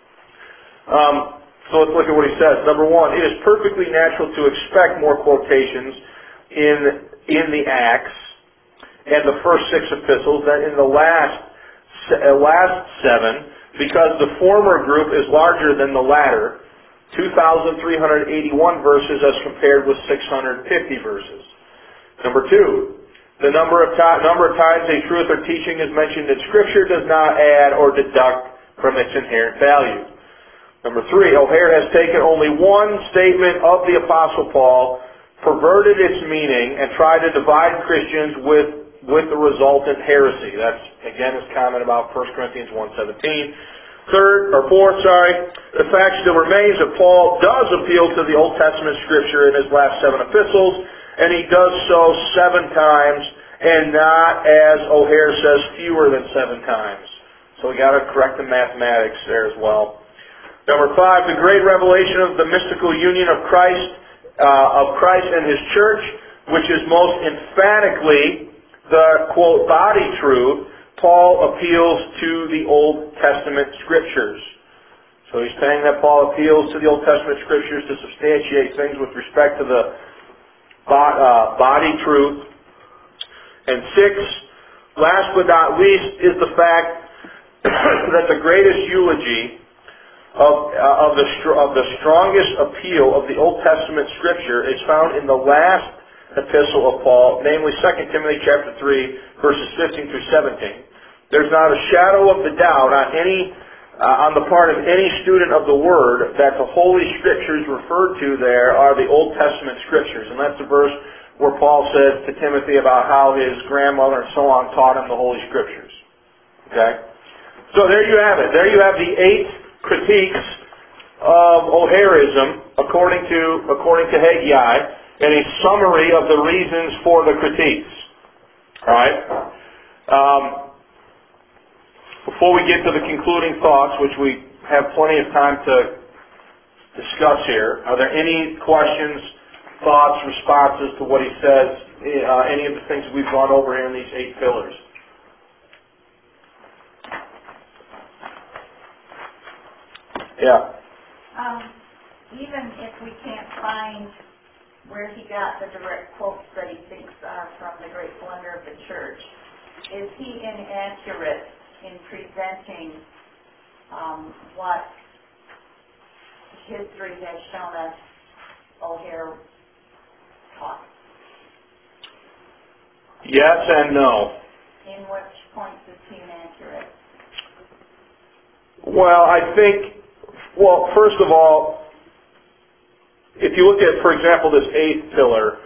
Um, so let's look at what he says. Number one, it is perfectly natural to expect more quotations in in the Acts and the first six epistles than in the last uh, last seven, because the former group is larger than the latter, two thousand three hundred eighty-one verses as compared with six hundred fifty verses. Number two, the number of ti- number of times a truth or teaching is mentioned in Scripture does not add or deduct from its inherent value. Number three, O'Hare has taken only one statement of the Apostle Paul, perverted its meaning, and tried to divide Christians with, with the resultant heresy. That's, again, his comment about First Corinthians one seventeen. Third, or fourth, sorry, the fact still remains that Paul does appeal to the Old Testament Scripture in his last seven epistles, and he does so seven times, and not, as O'Hare says, fewer than seven times. So we got to correct the mathematics there as well. Number five, the great revelation of the mystical union of Christ, uh, of Christ and His church, which is most emphatically the, quote, body truth. Paul appeals to the Old Testament Scriptures. So he's saying that Paul appeals to the Old Testament Scriptures to substantiate things with respect to the uh, body truth. And six, last but not least, is the fact that the greatest eulogy Of, uh, of, the str- of the strongest appeal of the Old Testament Scripture is found in the last epistle of Paul, namely Second Timothy chapter three, verses fifteen through seventeen. There's not a shadow of the doubt on any uh, on the part of any student of the Word that the Holy Scriptures referred to there are the Old Testament Scriptures, and that's the verse where Paul says to Timothy about how his grandmother and so on taught him the Holy Scriptures. Okay, so there you have it. There you have the eight critiques of O'Hareism according to according to Haggai, and a summary of the reasons for the critiques. All right. Um, before we get to the concluding thoughts, which we have plenty of time to discuss here, are there any questions, thoughts, responses to what he says? Uh, any of the things we've gone over here in these eight pillars? Yeah. Um, even if we can't find where he got the direct quotes that he thinks are from the Great Blunder of the Church, is he inaccurate in presenting um, what history has shown us O'Hare taught? Yes and no. In which points is he inaccurate? Well, I think, well, first of all, if you look at, for example, this eighth pillar,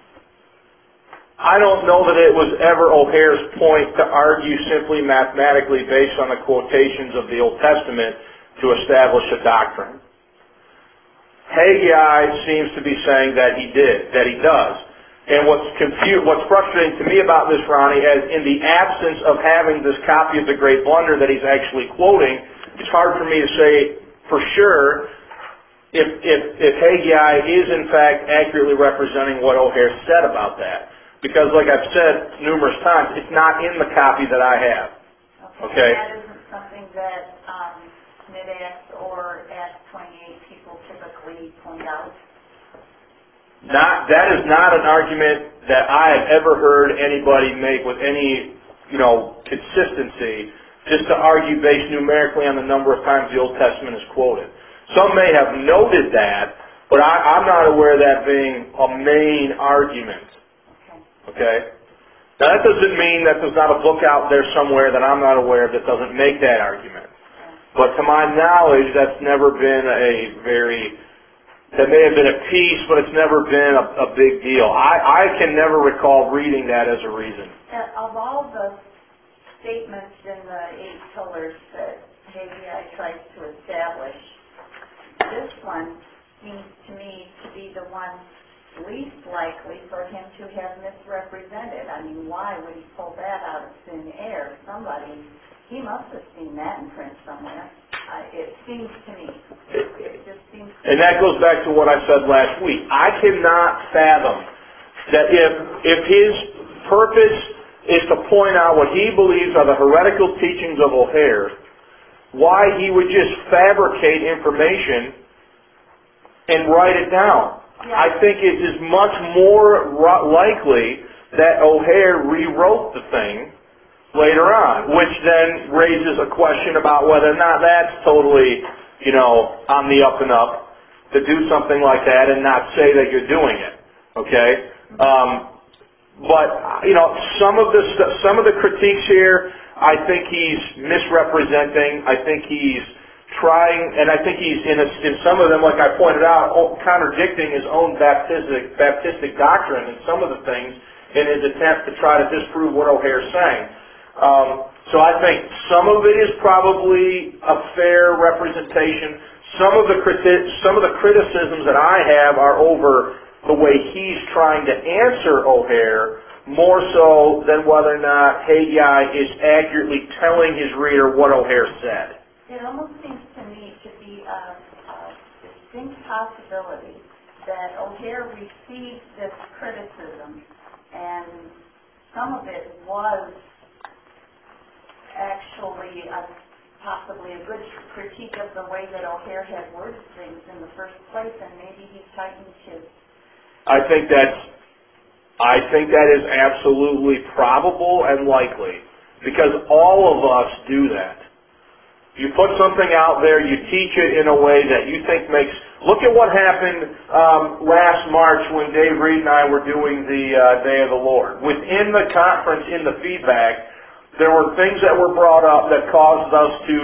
I don't know that it was ever O'Hare's point to argue simply mathematically based on the quotations of the Old Testament to establish a doctrine. Haggai seems to be saying that he did, that he does. And what's confu- what's frustrating to me about this, Ronnie, is in the absence of having this copy of the Great Blunder that he's actually quoting, it's hard for me to say for sure if, if, if Haggai is in fact accurately representing what O'Hare said about that. Because like I've said numerous times, it's not in the copy that I have. Okay. Okay? That isn't something that um, Mid-Acts or Acts twenty-eight people typically point out? Not, that is not an argument that I have ever heard anybody make with any, you know, consistency, just to argue based numerically on the number of times the Old Testament is quoted. Some may have noted that, but I, I'm not aware of that being a main argument. Okay? Now that doesn't mean that there's not a book out there somewhere that I'm not aware of that doesn't make that argument. But to my knowledge, that's never been a very, that may have been a piece, but it's never been a, a big deal. I, I can never recall reading that as a reason. Uh, of all the statements in the eight pillars that Haggai tries to establish, this one seems to me to be the one least likely for him to have misrepresented. I mean, why would he pull that out of thin air? Somebody, he must have seen that in print somewhere. Uh, it seems to me. It, it just seems to And that goes back to what I said last week. I cannot fathom that if if his purpose is to point out what he believes are the heretical teachings of O'Hare, why he would just fabricate information and write it down. Yeah. I think it is much more ro- likely that O'Hare rewrote the thing later on, which then raises a question about whether or not that's totally, you know, on the up and up to do something like that and not say that you're doing it. Okay? Um, but you know, some of the st- some of the critiques here, I think he's misrepresenting. I think he's trying, and I think he's in, a, in some of them, like I pointed out, contradicting his own Baptistic, Baptistic doctrine in some of the things in his attempt to try to disprove what O'Hare's saying. Um, so I think some of it is probably a fair representation. Some of the criti- some of the criticisms that I have are over the way he's trying to answer O'Hare, more so than whether or not Haggai is accurately telling his reader what O'Hare said. It almost seems to me to be a, a distinct possibility that O'Hare received this criticism, and some of it was actually a, possibly a good critique of the way that O'Hare had worded things in the first place, and maybe he tightened his... I think that's, I think that is absolutely probable and likely, because all of us do that. You put something out there, you teach it in a way that you think makes... Look at what happened um, last March when Dave Reed and I were doing the uh, Day of the Lord. Within the conference, in the feedback, there were things that were brought up that caused us to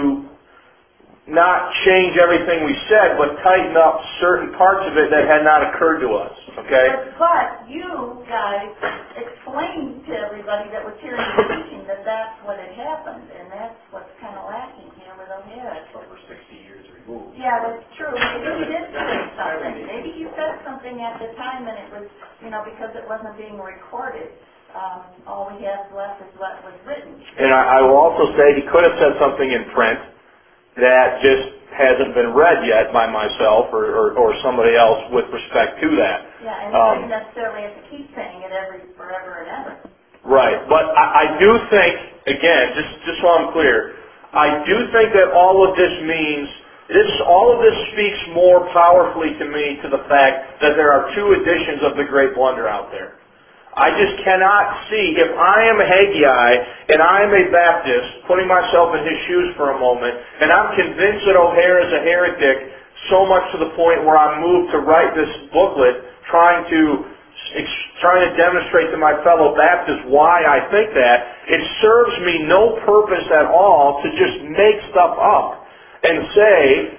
not change everything we said, but tighten up certain parts of it that had not occurred to us. Okay? But, but you guys explained to everybody that was hearing the teaching that that's what had happened, and that's what's kind of lacking here with O'Hare. Over sixty years removed. Yeah, that's true. Maybe he did say something. Maybe he said something at the time, and it was, you know, because it wasn't being recorded. Um, all we have left is what was written. And I, I will also say he could have said something in print that just hasn't been read yet by myself or, or, or somebody else with respect to that. Yeah, and Um, you don't necessarily have to keep saying it every forever and ever. Right, but I, I do think, again, just just so I'm clear, I do think that all of this means, this all of this speaks more powerfully to me to the fact that there are two editions of the Great Blunder out there. I just cannot see, if I am a Haggai and I am a Baptist, putting myself in his shoes for a moment, and I'm convinced that O'Hare is a heretic so much to the point where I'm moved to write this booklet trying to trying to demonstrate to my fellow Baptists why I think that, it serves me no purpose at all to just make stuff up and say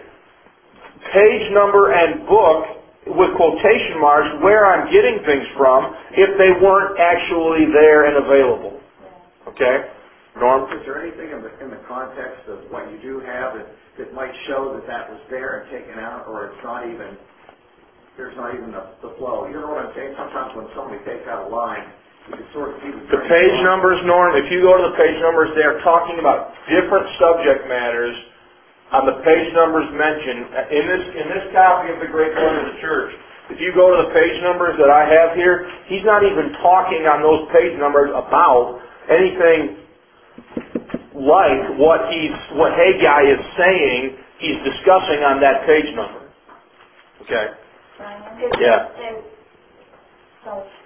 page number and book with quotation marks where I'm getting things from if they weren't actually there and available. Okay? Norm? Is there anything in the, in the context of what you do have that, that might show that that was there and taken out, or it's not even, there's not even the, the flow? You know what I'm saying? Sometimes when somebody takes out a line, you can sort of see the... The page numbers, Norm, if you go to the page numbers, they're talking about different subject matters on the page numbers mentioned. In this in this copy of the Great Blunder of the Church, if you go to the page numbers that I have here, he's not even talking on those page numbers about anything like what he's what Haggai is saying he's discussing on that page number. Okay? Brian? Yeah. And so back when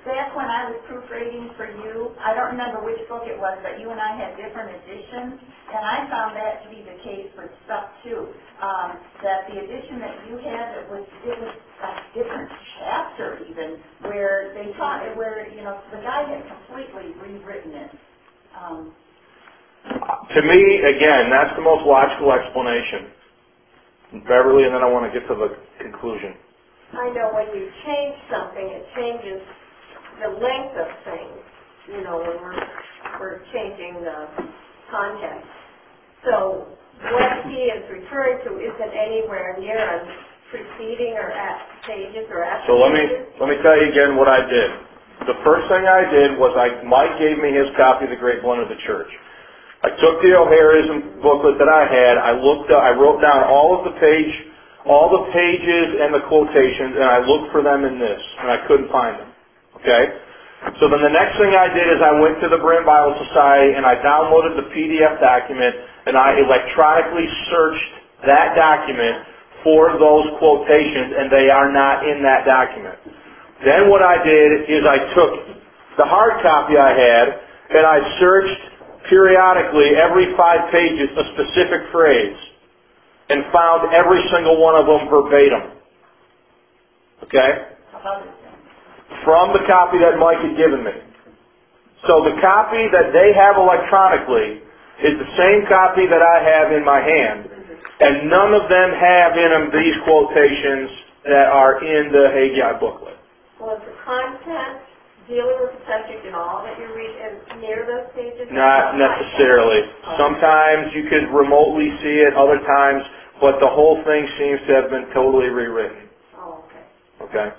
when I was proofreading for you, I don't remember which book it was, but you and I had different editions, and I found that to be the case with stuff too. Um, that the edition that you had, it was, it was a different chapter even, where they taught, where, you know, the guy had completely rewritten it. Um, To me, again, that's the most logical explanation. Beverly, and then I want to get to the conclusion. I know when you change something, it changes the length of things, you know, when we're, we're changing the content. So what he is referring to isn't anywhere near on preceding or at pages or after So let me, pages. let me tell you again what I did. The first thing I did was I, Mike gave me his copy of the Great Blend of the Church. I took the O'Harism booklet that I had, I looked, I wrote down all of the page, all the pages and the quotations, and I looked for them in this, and I couldn't find them. Okay? So then the next thing I did is I went to the Berean Bible Society and I downloaded the P D F document and I electronically searched that document for those quotations, and they are not in that document. Then what I did is I took the hard copy I had and I searched periodically every five pages a specific phrase and found every single one of them verbatim. Okay? From the copy that Mike had given me. So the copy that they have electronically is the same copy that I have in my hand, and none of them have in them these quotations that are in the Haggai booklet. Well, is the content dealing with the subject in all that you read and near those pages? Not necessarily. Sometimes you could remotely see it, other times, but the whole thing seems to have been totally rewritten. Oh, okay. Okay?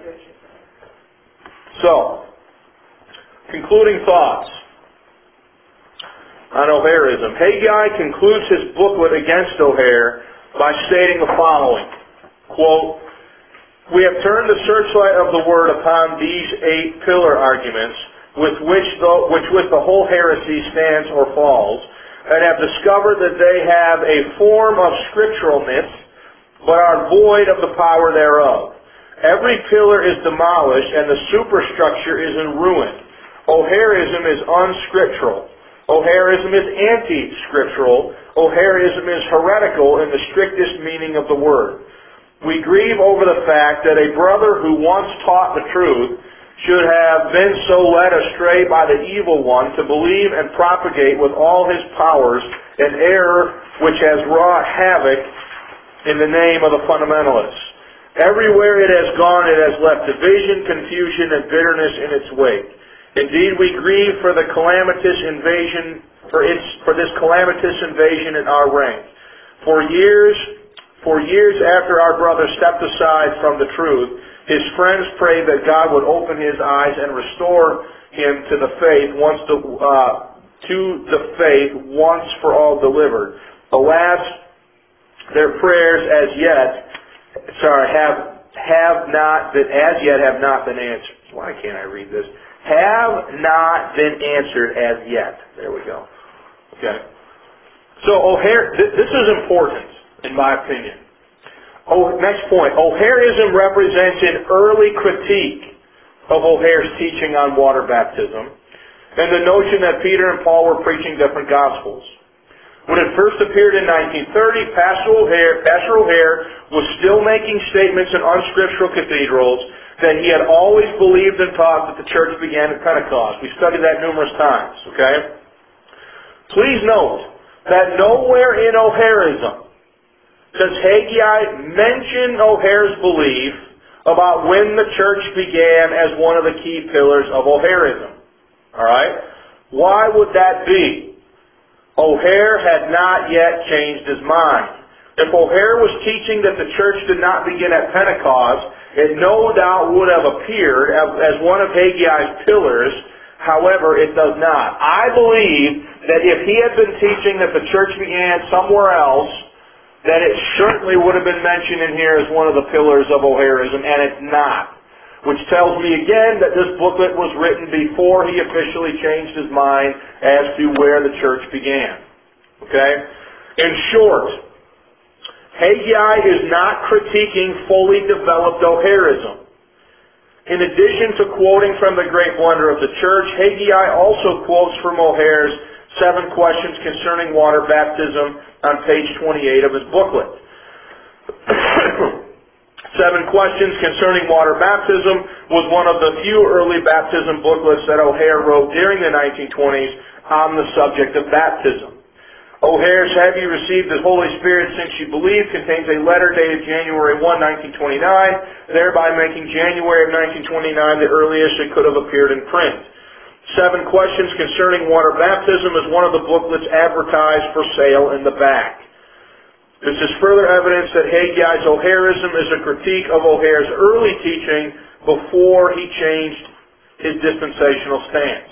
So, concluding thoughts on O'Harism. Haggai concludes his booklet against O'Hare by stating the following, quote, "We have turned the searchlight of the Word upon these eight pillar arguments with which the, which with the whole heresy stands or falls, and have discovered that they have a form of scripturalness, but are void of the power thereof. Every pillar is demolished, and the superstructure is in ruin. O'Harism is unscriptural. O'Harism is anti-scriptural. O'Harism is heretical in the strictest meaning of the word. We grieve over the fact that a brother who once taught the truth should have been so led astray by the evil one to believe and propagate with all his powers an error which has wrought havoc in the name of the fundamentalists. Everywhere it has gone, it has left division, confusion, and bitterness in its wake. Indeed, we grieve for the calamitous invasion, for its, for this calamitous invasion in our rank. For years, for years after our brother stepped aside from the truth, his friends prayed that God would open his eyes and restore him to the faith once the, uh, to the faith once for all delivered. Alas, their prayers as yet, sorry, have have not been as yet have not been answered. Why can't I read this? Have not been answered as yet. There we go. Okay. So O'Hare, th- this is important, in my opinion. Oh, next point. O'Harism represents an early critique of O'Hare's teaching on water baptism and the notion that Peter and Paul were preaching different gospels. When it first appeared in nineteen thirty, Pastor O'Hare, Pastor O'Hare was still making statements in unscriptural cathedrals that he had always believed and taught that the church began at Pentecost. We studied that numerous times, okay? Please note that nowhere in O'Harism does Haggai mention O'Hare's belief about when the church began as one of the key pillars of O'Harism. Alright? Why would that be? O'Hare had not yet changed his mind. If O'Hare was teaching that the church did not begin at Pentecost, it no doubt would have appeared as one of Haggai's pillars. However, it does not. I believe that if he had been teaching that the church began somewhere else, that it certainly would have been mentioned in here as one of the pillars of O'Harism, and it's not. Which tells me again that this booklet was written before he officially changed his mind as to where the church began. Okay? In short, Haggai is not critiquing fully developed O'Harism. In addition to quoting from the Great Blender of the Church, Haggai also quotes from O'Hare's Seven Questions Concerning Water Baptism on page twenty-eight of his booklet. Seven Questions Concerning Water Baptism was one of the few early baptism booklets that O'Hare wrote during the nineteen twenties on the subject of baptism. O'Hare's Have You Received the Holy Spirit Since You Believe contains a letter dated January first, nineteen twenty-nine, thereby making January of nineteen twenty-nine the earliest it could have appeared in print. Seven Questions Concerning Water Baptism is one of the booklets advertised for sale in the back. This is further evidence that Haggai's O'Hareism is a critique of O'Hare's early teaching before he changed his dispensational stance.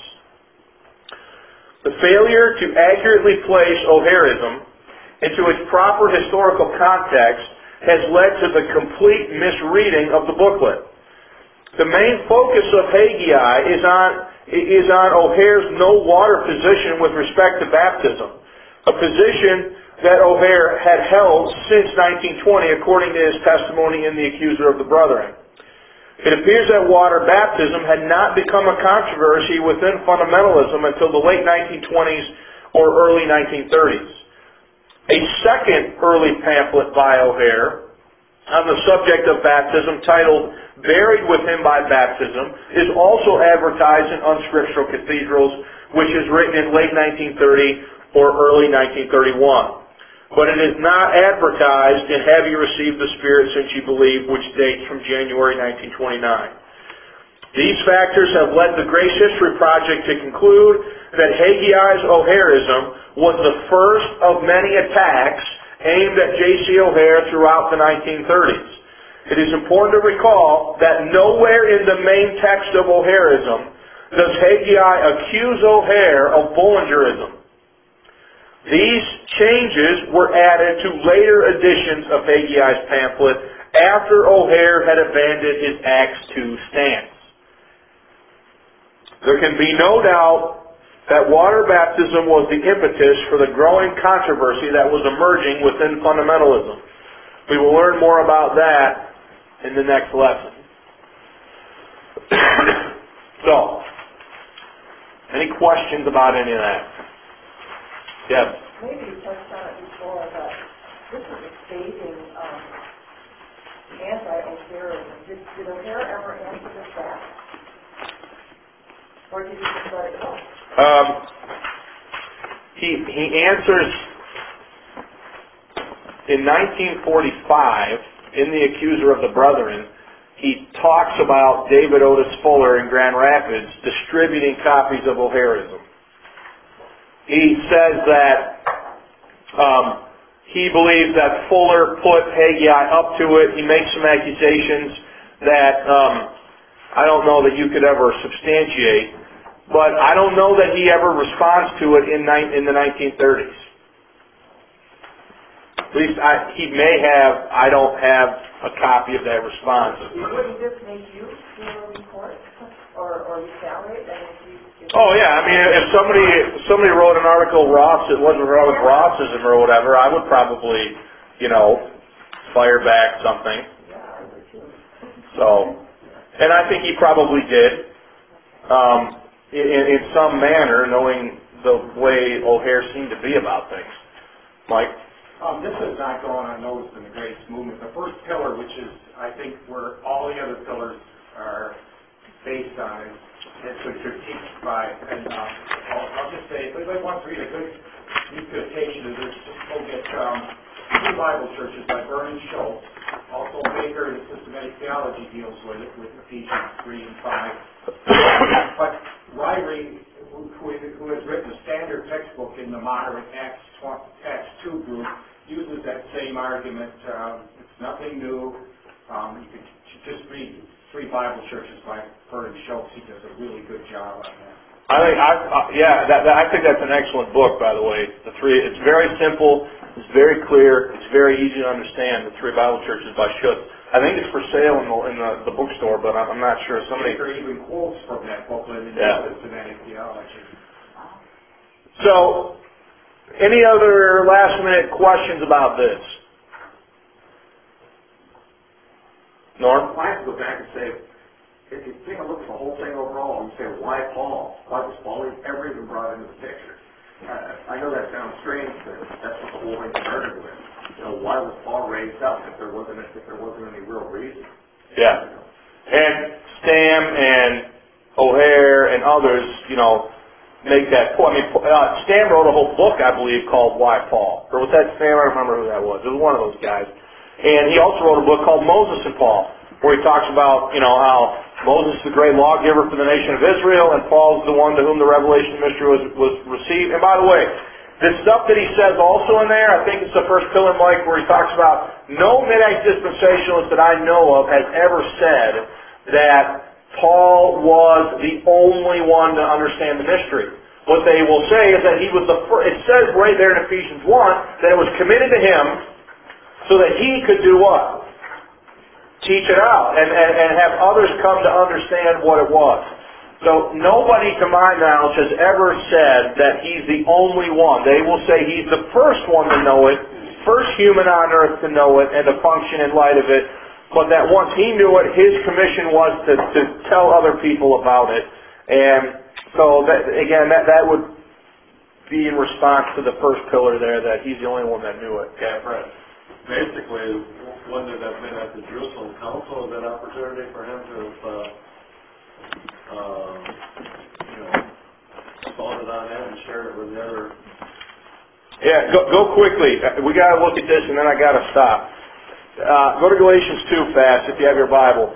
The failure to accurately place O'Hareism into its proper historical context has led to the complete misreading of the booklet. The main focus of Haggai is on, is on O'Hare's no water position with respect to baptism, a position that O'Hare had held since nineteen twenty according to his testimony in The Accuser of the Brethren. It appears that water baptism had not become a controversy within fundamentalism until the late nineteen twenties or early nineteen thirties. A second early pamphlet by O'Hare on the subject of baptism, titled Buried with Him by Baptism, is also advertised in unscriptural cathedrals, which is written in late nineteen thirty or early nineteen thirty-one. But it is not advertised in Have You Received the Spirit Since You Believe, which dates from January nineteen twenty-nine. These factors have led the Grace History Project to conclude that Haggai's O'Hareism was the first of many attacks aimed at J C O'Hare throughout the nineteen thirties. It is important to recall that nowhere in the main text of O'Hareism does Haggai accuse O'Hare of Bullingerism. These changes were added to later editions of Haggai's pamphlet after O'Hare had abandoned his Acts two stance. There can be no doubt that water baptism was the impetus for the growing controversy that was emerging within fundamentalism. We will learn more about that in the next lesson. So, any questions about any of that? Yes? Maybe you touched on it before, but this is a staging um, anti-O'Hareism. Did, did O'Hare ever answer this back? Or did he just let it go? Um, he, he answers in nineteen forty-five, in The Accuser of the Brethren, he talks about David Otis Fuller in Grand Rapids distributing copies of O'Hareism. He says that um, he believes that Fuller put Haggai up to it. He makes some accusations that um, I don't know that you could ever substantiate, but I don't know that he ever responds to it in, ni- in the nineteen thirties. At least I, he may have. I don't have a copy of that response. Wouldn't this make you do a report or, or retaliate? I mean, if you, if Oh yeah, I mean, if somebody if somebody wrote an article, Ross, it wasn't wrong with Rossism or whatever, I would probably, you know, fire back something. yeah, I would too. So, and I think he probably did, um, in, in some manner, knowing the way O'Hare seemed to be about things. Mike? Um, this is not going unnoticed in the Grace Movement. The first pillar, which is, I think, where all the other pillars are based on, is it's a critique by, and um, I'll, I'll just say, if anybody wants to read a good new quotation of this, just go get um, two Bible churches by Vernon Schultz. Also, Baker and Systematic Theology deals with it, with Ephesians three and five. But Ryrie, who, who has written a standard textbook in the modern Acts, Acts two group, uses that same argument. Um, it's nothing new. Um, you could just read Three Bible Churches by Vernon Schultz. He does a really good job on that. I think, I, uh, yeah, that, that, I think that's an excellent book, by the way. The three, it's very simple, it's very clear, it's very easy to understand. The Three Bible Churches by Schultz. I think it's for sale in the, in the, the bookstore, but I'm, I'm not sure. Somebody. Baker even quotes from that booklet in Yeah. Systematic Theology. So, any other last minute questions about this? Norm? I have to go back and say, if you take a look at the whole thing overall, and you say, why Paul? Why was Paul ever even brought into the picture? Uh, I know that sounds strange, but that's what the whole thing started with. You know, why was Paul raised up if there wasn't, if there wasn't any real reason? Yeah. And Stam and O'Hare and others, you know, make that point. I mean, uh, Stam wrote a whole book, I believe, called Why Paul? Or was that Stam? I don't remember who that was. It was one of those guys. And he also wrote a book called Moses and Paul, where he talks about, you know, how Moses is the great lawgiver for the nation of Israel, and Paul's the one to whom the revelation mystery was, was received. And by the way, the stuff that he says also in there, I think it's the first pillar, Mike, where he talks about no Mid-Acts dispensationalist that I know of has ever said that Paul was the only one to understand the mystery. What they will say is that he was the first. It says right there in Ephesians one that it was committed to him so that he could do what? Teach it out and, and, and have others come to understand what it was. So nobody to my knowledge has ever said that he's the only one. They will say he's the first one to know it, first human on earth to know it and to function in light of it, but that once he knew it, his commission was to, to tell other people about it. And so, that, again, that, that would be in response to the first pillar there, that he's the only one that knew it. Yeah, right. Basically, wouldn't it have been at the Jerusalem Council that opportunity for him to have, uh, uh, you know, spouted on that and shared it with the other? Yeah, go, go quickly. We got to look at this, and then I got to stop. Uh, go to Galatians two fast if you have your Bible.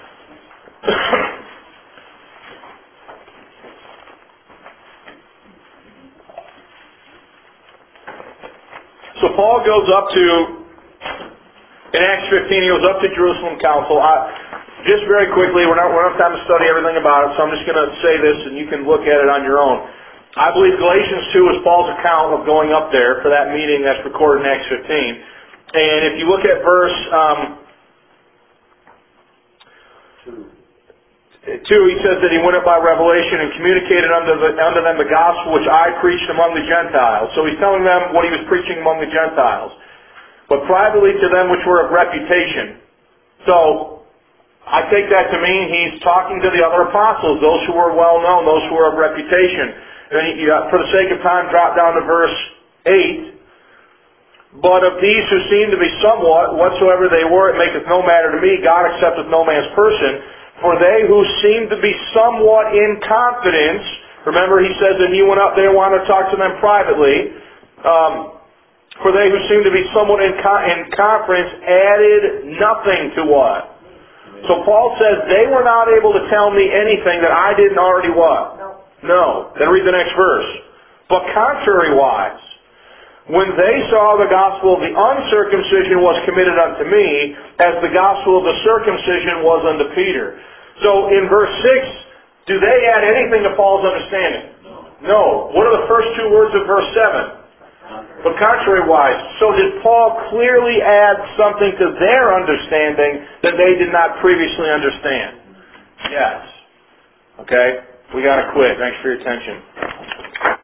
So Paul goes up to, in Acts fifteen, he goes up to Jerusalem Council. I, just very quickly, we're not, we don't have time to study everything about it, so I'm just going to say this and you can look at it on your own. I believe Galatians two is Paul's account of going up there for that meeting that's recorded in Acts fifteen. And if you look at verse um, two, he says that he went up by revelation and communicated unto, the, unto them the gospel which I preached among the Gentiles. So he's telling them what he was preaching among the Gentiles. But privately to them which were of reputation. So I take that to mean he's talking to the other apostles, those who were well known, those who were of reputation. And he, uh, for the sake of time, drop down to verse eight. But of these who seem to be somewhat, whatsoever they were, it maketh no matter to me. God accepteth no man's person. For they who seem to be somewhat in confidence, remember he says that he went up there and wanted to talk to them privately. Um, for they who seem to be somewhat in, con- in conference added nothing to what? So Paul says they were not able to tell me anything that I didn't already what? No. No. Then read the next verse. But contrariwise, when they saw the gospel of the uncircumcision was committed unto me, as the gospel of the circumcision was unto Peter. So in verse six, do they add anything to Paul's understanding? No. No. What are the first two words of verse seven? But contrariwise. So did Paul clearly add something to their understanding that they did not previously understand? Yes. Okay? We gotta quit. Thanks for your attention.